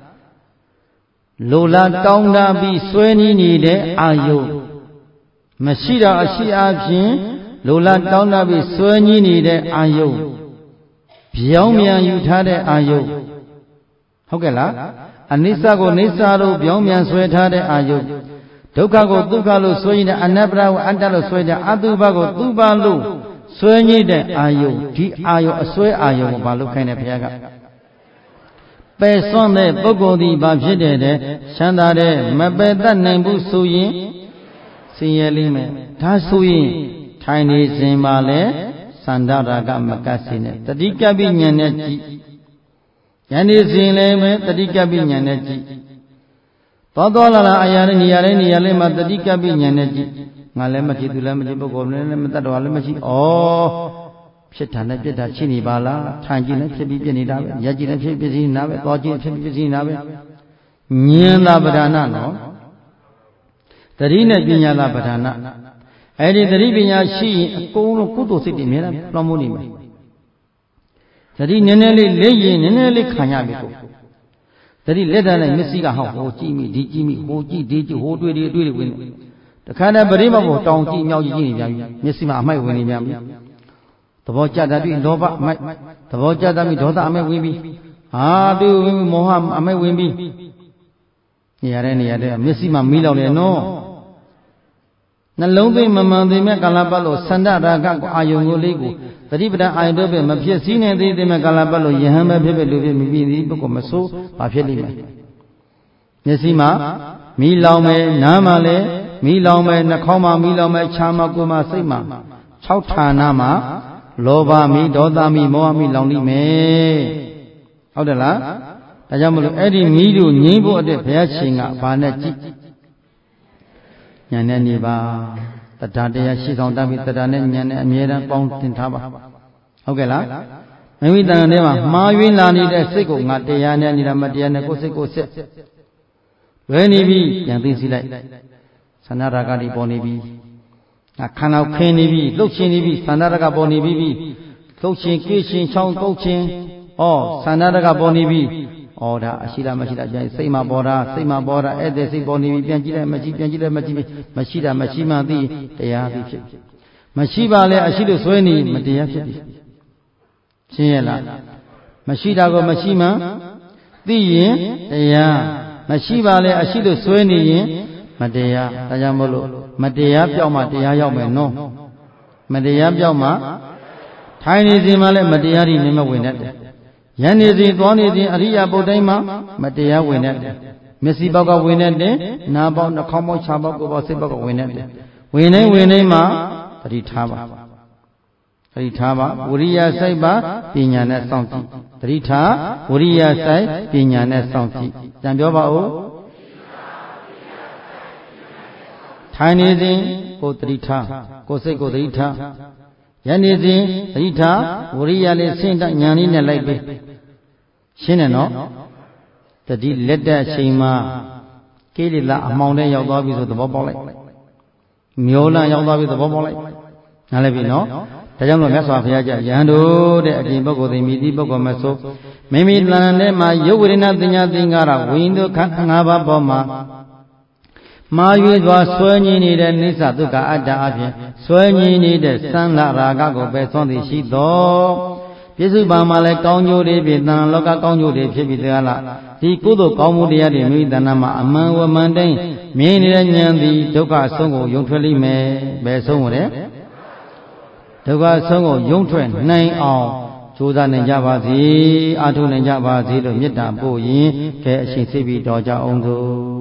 လိုလားတောင်းတပြီးဆွဲနီးနေတဲ့အာယုမရှိတော့အရှိအပြင်လိုလားတောင်းတပြီးဆွဲနီးနေတဲ့အာယုပြောင်းမြန်ယူထားတဲ့အာယုဟုတ်ကဲ့လားအနိစ္စကိုနိစ္စလို့ပြောင်းမြန်ဆွဲထားတဲ့အာယုဒုက္ခကိုဒုက္ခလို့ဆွဲနေတဲ့အနတ္တကိုအတ္တလို့ဆွဲတဲ့အတုပကိုသူပလို့ဆွဲနေတဲ့အာယုဒီအာယုအစွဲအာယုကိုဘာလို့ခိုင်းတယ်ဘုရားကပယ်စွန့်တဲ့ပုဂ္ဂိုလ်ဒီဘာဖြစ်တယ်တဲ့ချမ်းသာတဲ့မပယ်တတ်နိုင်ဘူးဆိုရင်ဆင်းရဲလိမ့်မယ်ဒါဆိုရင်ထိုင်နေစဉ်ပါလေစန္ဒရာဂမကတ်စေနဲ့တတိကပိညာနဲ့ကြည့်ဉာဏ်နေစဉ်လည်းပဲတတိကပိညာနဲ့ကြည့်သွားလာအရာနဲ့နေရာလေးမှာတတိကပိညာနဲ့ကြည့်ငါလည်းမရှိသူလည်းမရှိပုဂ္ဂိုလ်လည်းမတတ်တော်လည်းမရှိဩဖြစ်တာနဲ့ပြစ်တာရှိနေပါလားထိုင်ကြည့်လည်းဖြစ်ပြီးပြစ်နေတာပဲရက်ကြည့်လည်းဖြစ်ပြီးပြစ်နေတာပဲသွားကြည့်ဖြစ်ပြီးပြစ်နေတာပဲဉာဏ်သာပဓာနနော်သတိနဲ့ပညာသာပဓာနအဲ့ဒီသတိပညာရှိရင်အကုန်လုံးကုသိုလ်စိတ်တွေအများကြီးလွှမ်းမိုးနေမယ်သတိနည်းနည်းလေးလက်ရင်နည်းနည်းလေးခံရပြီကိုသတိလက်ထားလိုက်မျက်စိကဟောဟိုကြည့်မိဒီကြည့်မိဟိုကြည့်ဒီကြည့်ဟိုတွေ့ဒီတွေ့ဝင်တခါတည်းပရိမောကိုတောင်ကြည့်မြောက်ကြည့်နေပြန်ပြီမျက်စိမှာအမိုက်ဝင်နေပြန်ပြီသဘောကျတတ်ပြီလောဘအမိုက်သဘောကျတတ်ပြီဒေါသအမိုက်ဝင်ပြီသူဝင်ပြီမောဟအမိုက်ဝင်ပြီနေရာတဲ့မျက်စိမှာမီးလောင်နေနော်နှလုံးသွင်းမမှန်သေးမဲ့ကာလပတ်လို့စန္ဒရာဂကိုအာယုံကိုလေးကိုသတိပဋ္ဌာန်အာယုံတို့ပဲမဖြစ်စည်းနေသေးတဲ့မဲ့ကာလပတ်လို့ယဟန်ပဲဖြစ်ဖြစ်လူဖြစ်မိပြီဒီပုဂ္ဂိုလ်မဆိုးဘာဖြစ်လိမ့်မယ်မျက်စိမှာမီးလောင်မယ်နားမှာလည်းမီးလောင်မယ်နှာခေါင်းမှာမီးလောင်မယ်ခြားမှာကိုယ်မှာစိတ်မှာ6ဌာနမှာလောဘမီးဒေါသမီးမောဟမီးလောင်လိမ့်မယ်ဟုတ်တယ်လားဒါကြောင့်မလို့အဲ့ဒီမီးတို့ငြိမ်းဖို့အတွက်ဘုရားရှင်ကဘာနဲ့ကြည့်ဉာဏ်နဲ့နေပါတရားတရားရှိဆောင်တတ်ပြီးတရားနဲ့ဉာဏ်နဲ့အမြဲတမ်းပေါင်းတင်ထားပါဟုတ်ကဲ့လားမိမိတန်ထဲမှာမှားယွင်းလာနေတဲ့စိတ်ကိုငါတရားနဲ့နေတာမတရားနဲ့ကိုယ်စိတ်ကိုစစ်ဝဲနေပြီပြန်သိသိလိုက်သန္တာရကတိပေါ်နေပြီခန္ဓာခင်းနေပြီလှုပ်ရှင်နေပြီသန္တာရကပေါ်နေပြီလှုပ်ရှင်ကြွေးရှင်ချောင်းကုတ်ရှင်သန္တာရကပေါ်နေပြီဒါအရှိလားမရှိလားပြန်စိတ်မှာပေါ်တာစိတ်မှာပေါ်တာဧည့်သည်စိတ်ပေါ်နေပြီပြန်ကြည့်လိုက်မရှိပြန်ကြည့်လိုက်မရှိတာမရှိမှသိတရားသိဖြစ်မရှိပါလေအရှိလို့ဆွဲနေမတရားဖြစ်ပြီရှင်းရလားမရှိတာကိုမရှိမှသိရင်တရားမရှိပါလေအရှိလို့ဆွဲနေရင်မတရားဒါကြောင့်မို့လို့မတရားပြောက်မှတရားရောက်မယ်နော်မတရားပြောက်မှထိုင်နေစဉ်မှာလည်းမတရားတွေနေမဝင်တတ်တယ်ရန်နေစဉ်သွားနေစဉ်အရိယာပုတ်တိုင်းမှာမတရားဝင်တတ်တယ်မျက်စိပေါက်ကဝင်တတ်တယ်နားပေါက်နှာခေါင်းပေါက်ခြေပေါက်ကိုယ်ပေါက်စိတ်ပေါက်ကဝင်တတ်တယ်ဝင်တိုင်းမှာသတိထားပါဝိရိယစိုက်ပါပညာနဲ့စောင့်ကြည့်သတိထားဝိရိယစိုက်ပညာနဲ့စောင့်ကြည့်ပြန်ပြောပါဦးထိုင်နေစဉ်ကိုသတိထားကိုစိတ်ကိုသတိထားရနေစဉ်သတိထားဝိရိယလေးဆင့်တဉာဏ်လေးနဲ့လိုက်ပေးရှင်းတယ်နော်တတိလက်တဲ့အချိန်မှာကိလေသာအမှောင်ထဲရောက်သွားပြီဆိုသဘောပေါက်လိုက်မျောလန့်ရောက်သွားပြီသဘောပေါက်လိုက်နားလည်ပြီနော်ဒါကြောင့်လို့မြတ်စွာဘုရားကျယဟန်တို့တဲ့အပြင်ပုဂ္ဂိုလ်သိမိသည့်ပုဂ္ဂိုလ်မဆိုမိမိတဏ္ဍာထဲမှာယုတ်ဝေဒနာသင်ညာသင်္ကာရဝိညာဉ်တို့ခန္ဓာ၅ပါးပေါ်မှာမာရွေးစွာဆွဲငြိနေတဲ့နိစ္စဒုက္ခအတ္တအပြင်ဆွဲငြိနေတဲ့သံဃာရာဂကိုပယ်သွန်းသည်ရှိသောပြစ္ဆုတ်ပါမှာလည်းကောင်းကျိုးတွေဖြစ်သံလောကကောင်းကျိုးတွေဖြစ်ပြီးတရားလားဒီကုသိုလ်ကောင်းမှုတရားတွေမိမိတဏ္ဍာမှာအမှန်ဝမှန်တိုင်းမြင်နေတဲ့ဉာဏ်သည်ဒုက္ခအဆုံးကိုယုံထွက်လိမ့်မယ်ဘယ်ဆုံးကိုလဲဒုက္ခအဆုံးကိုယုံထွက်နိုင်အောင်ကြိုးစားနိုင်ကြပါစေအားထုတ်နိုင်ကြပါစေလို့မေတ္တာပို့ရင်ကဲအရှင်စိတ်ပြီးတော်ကြအောင်သို့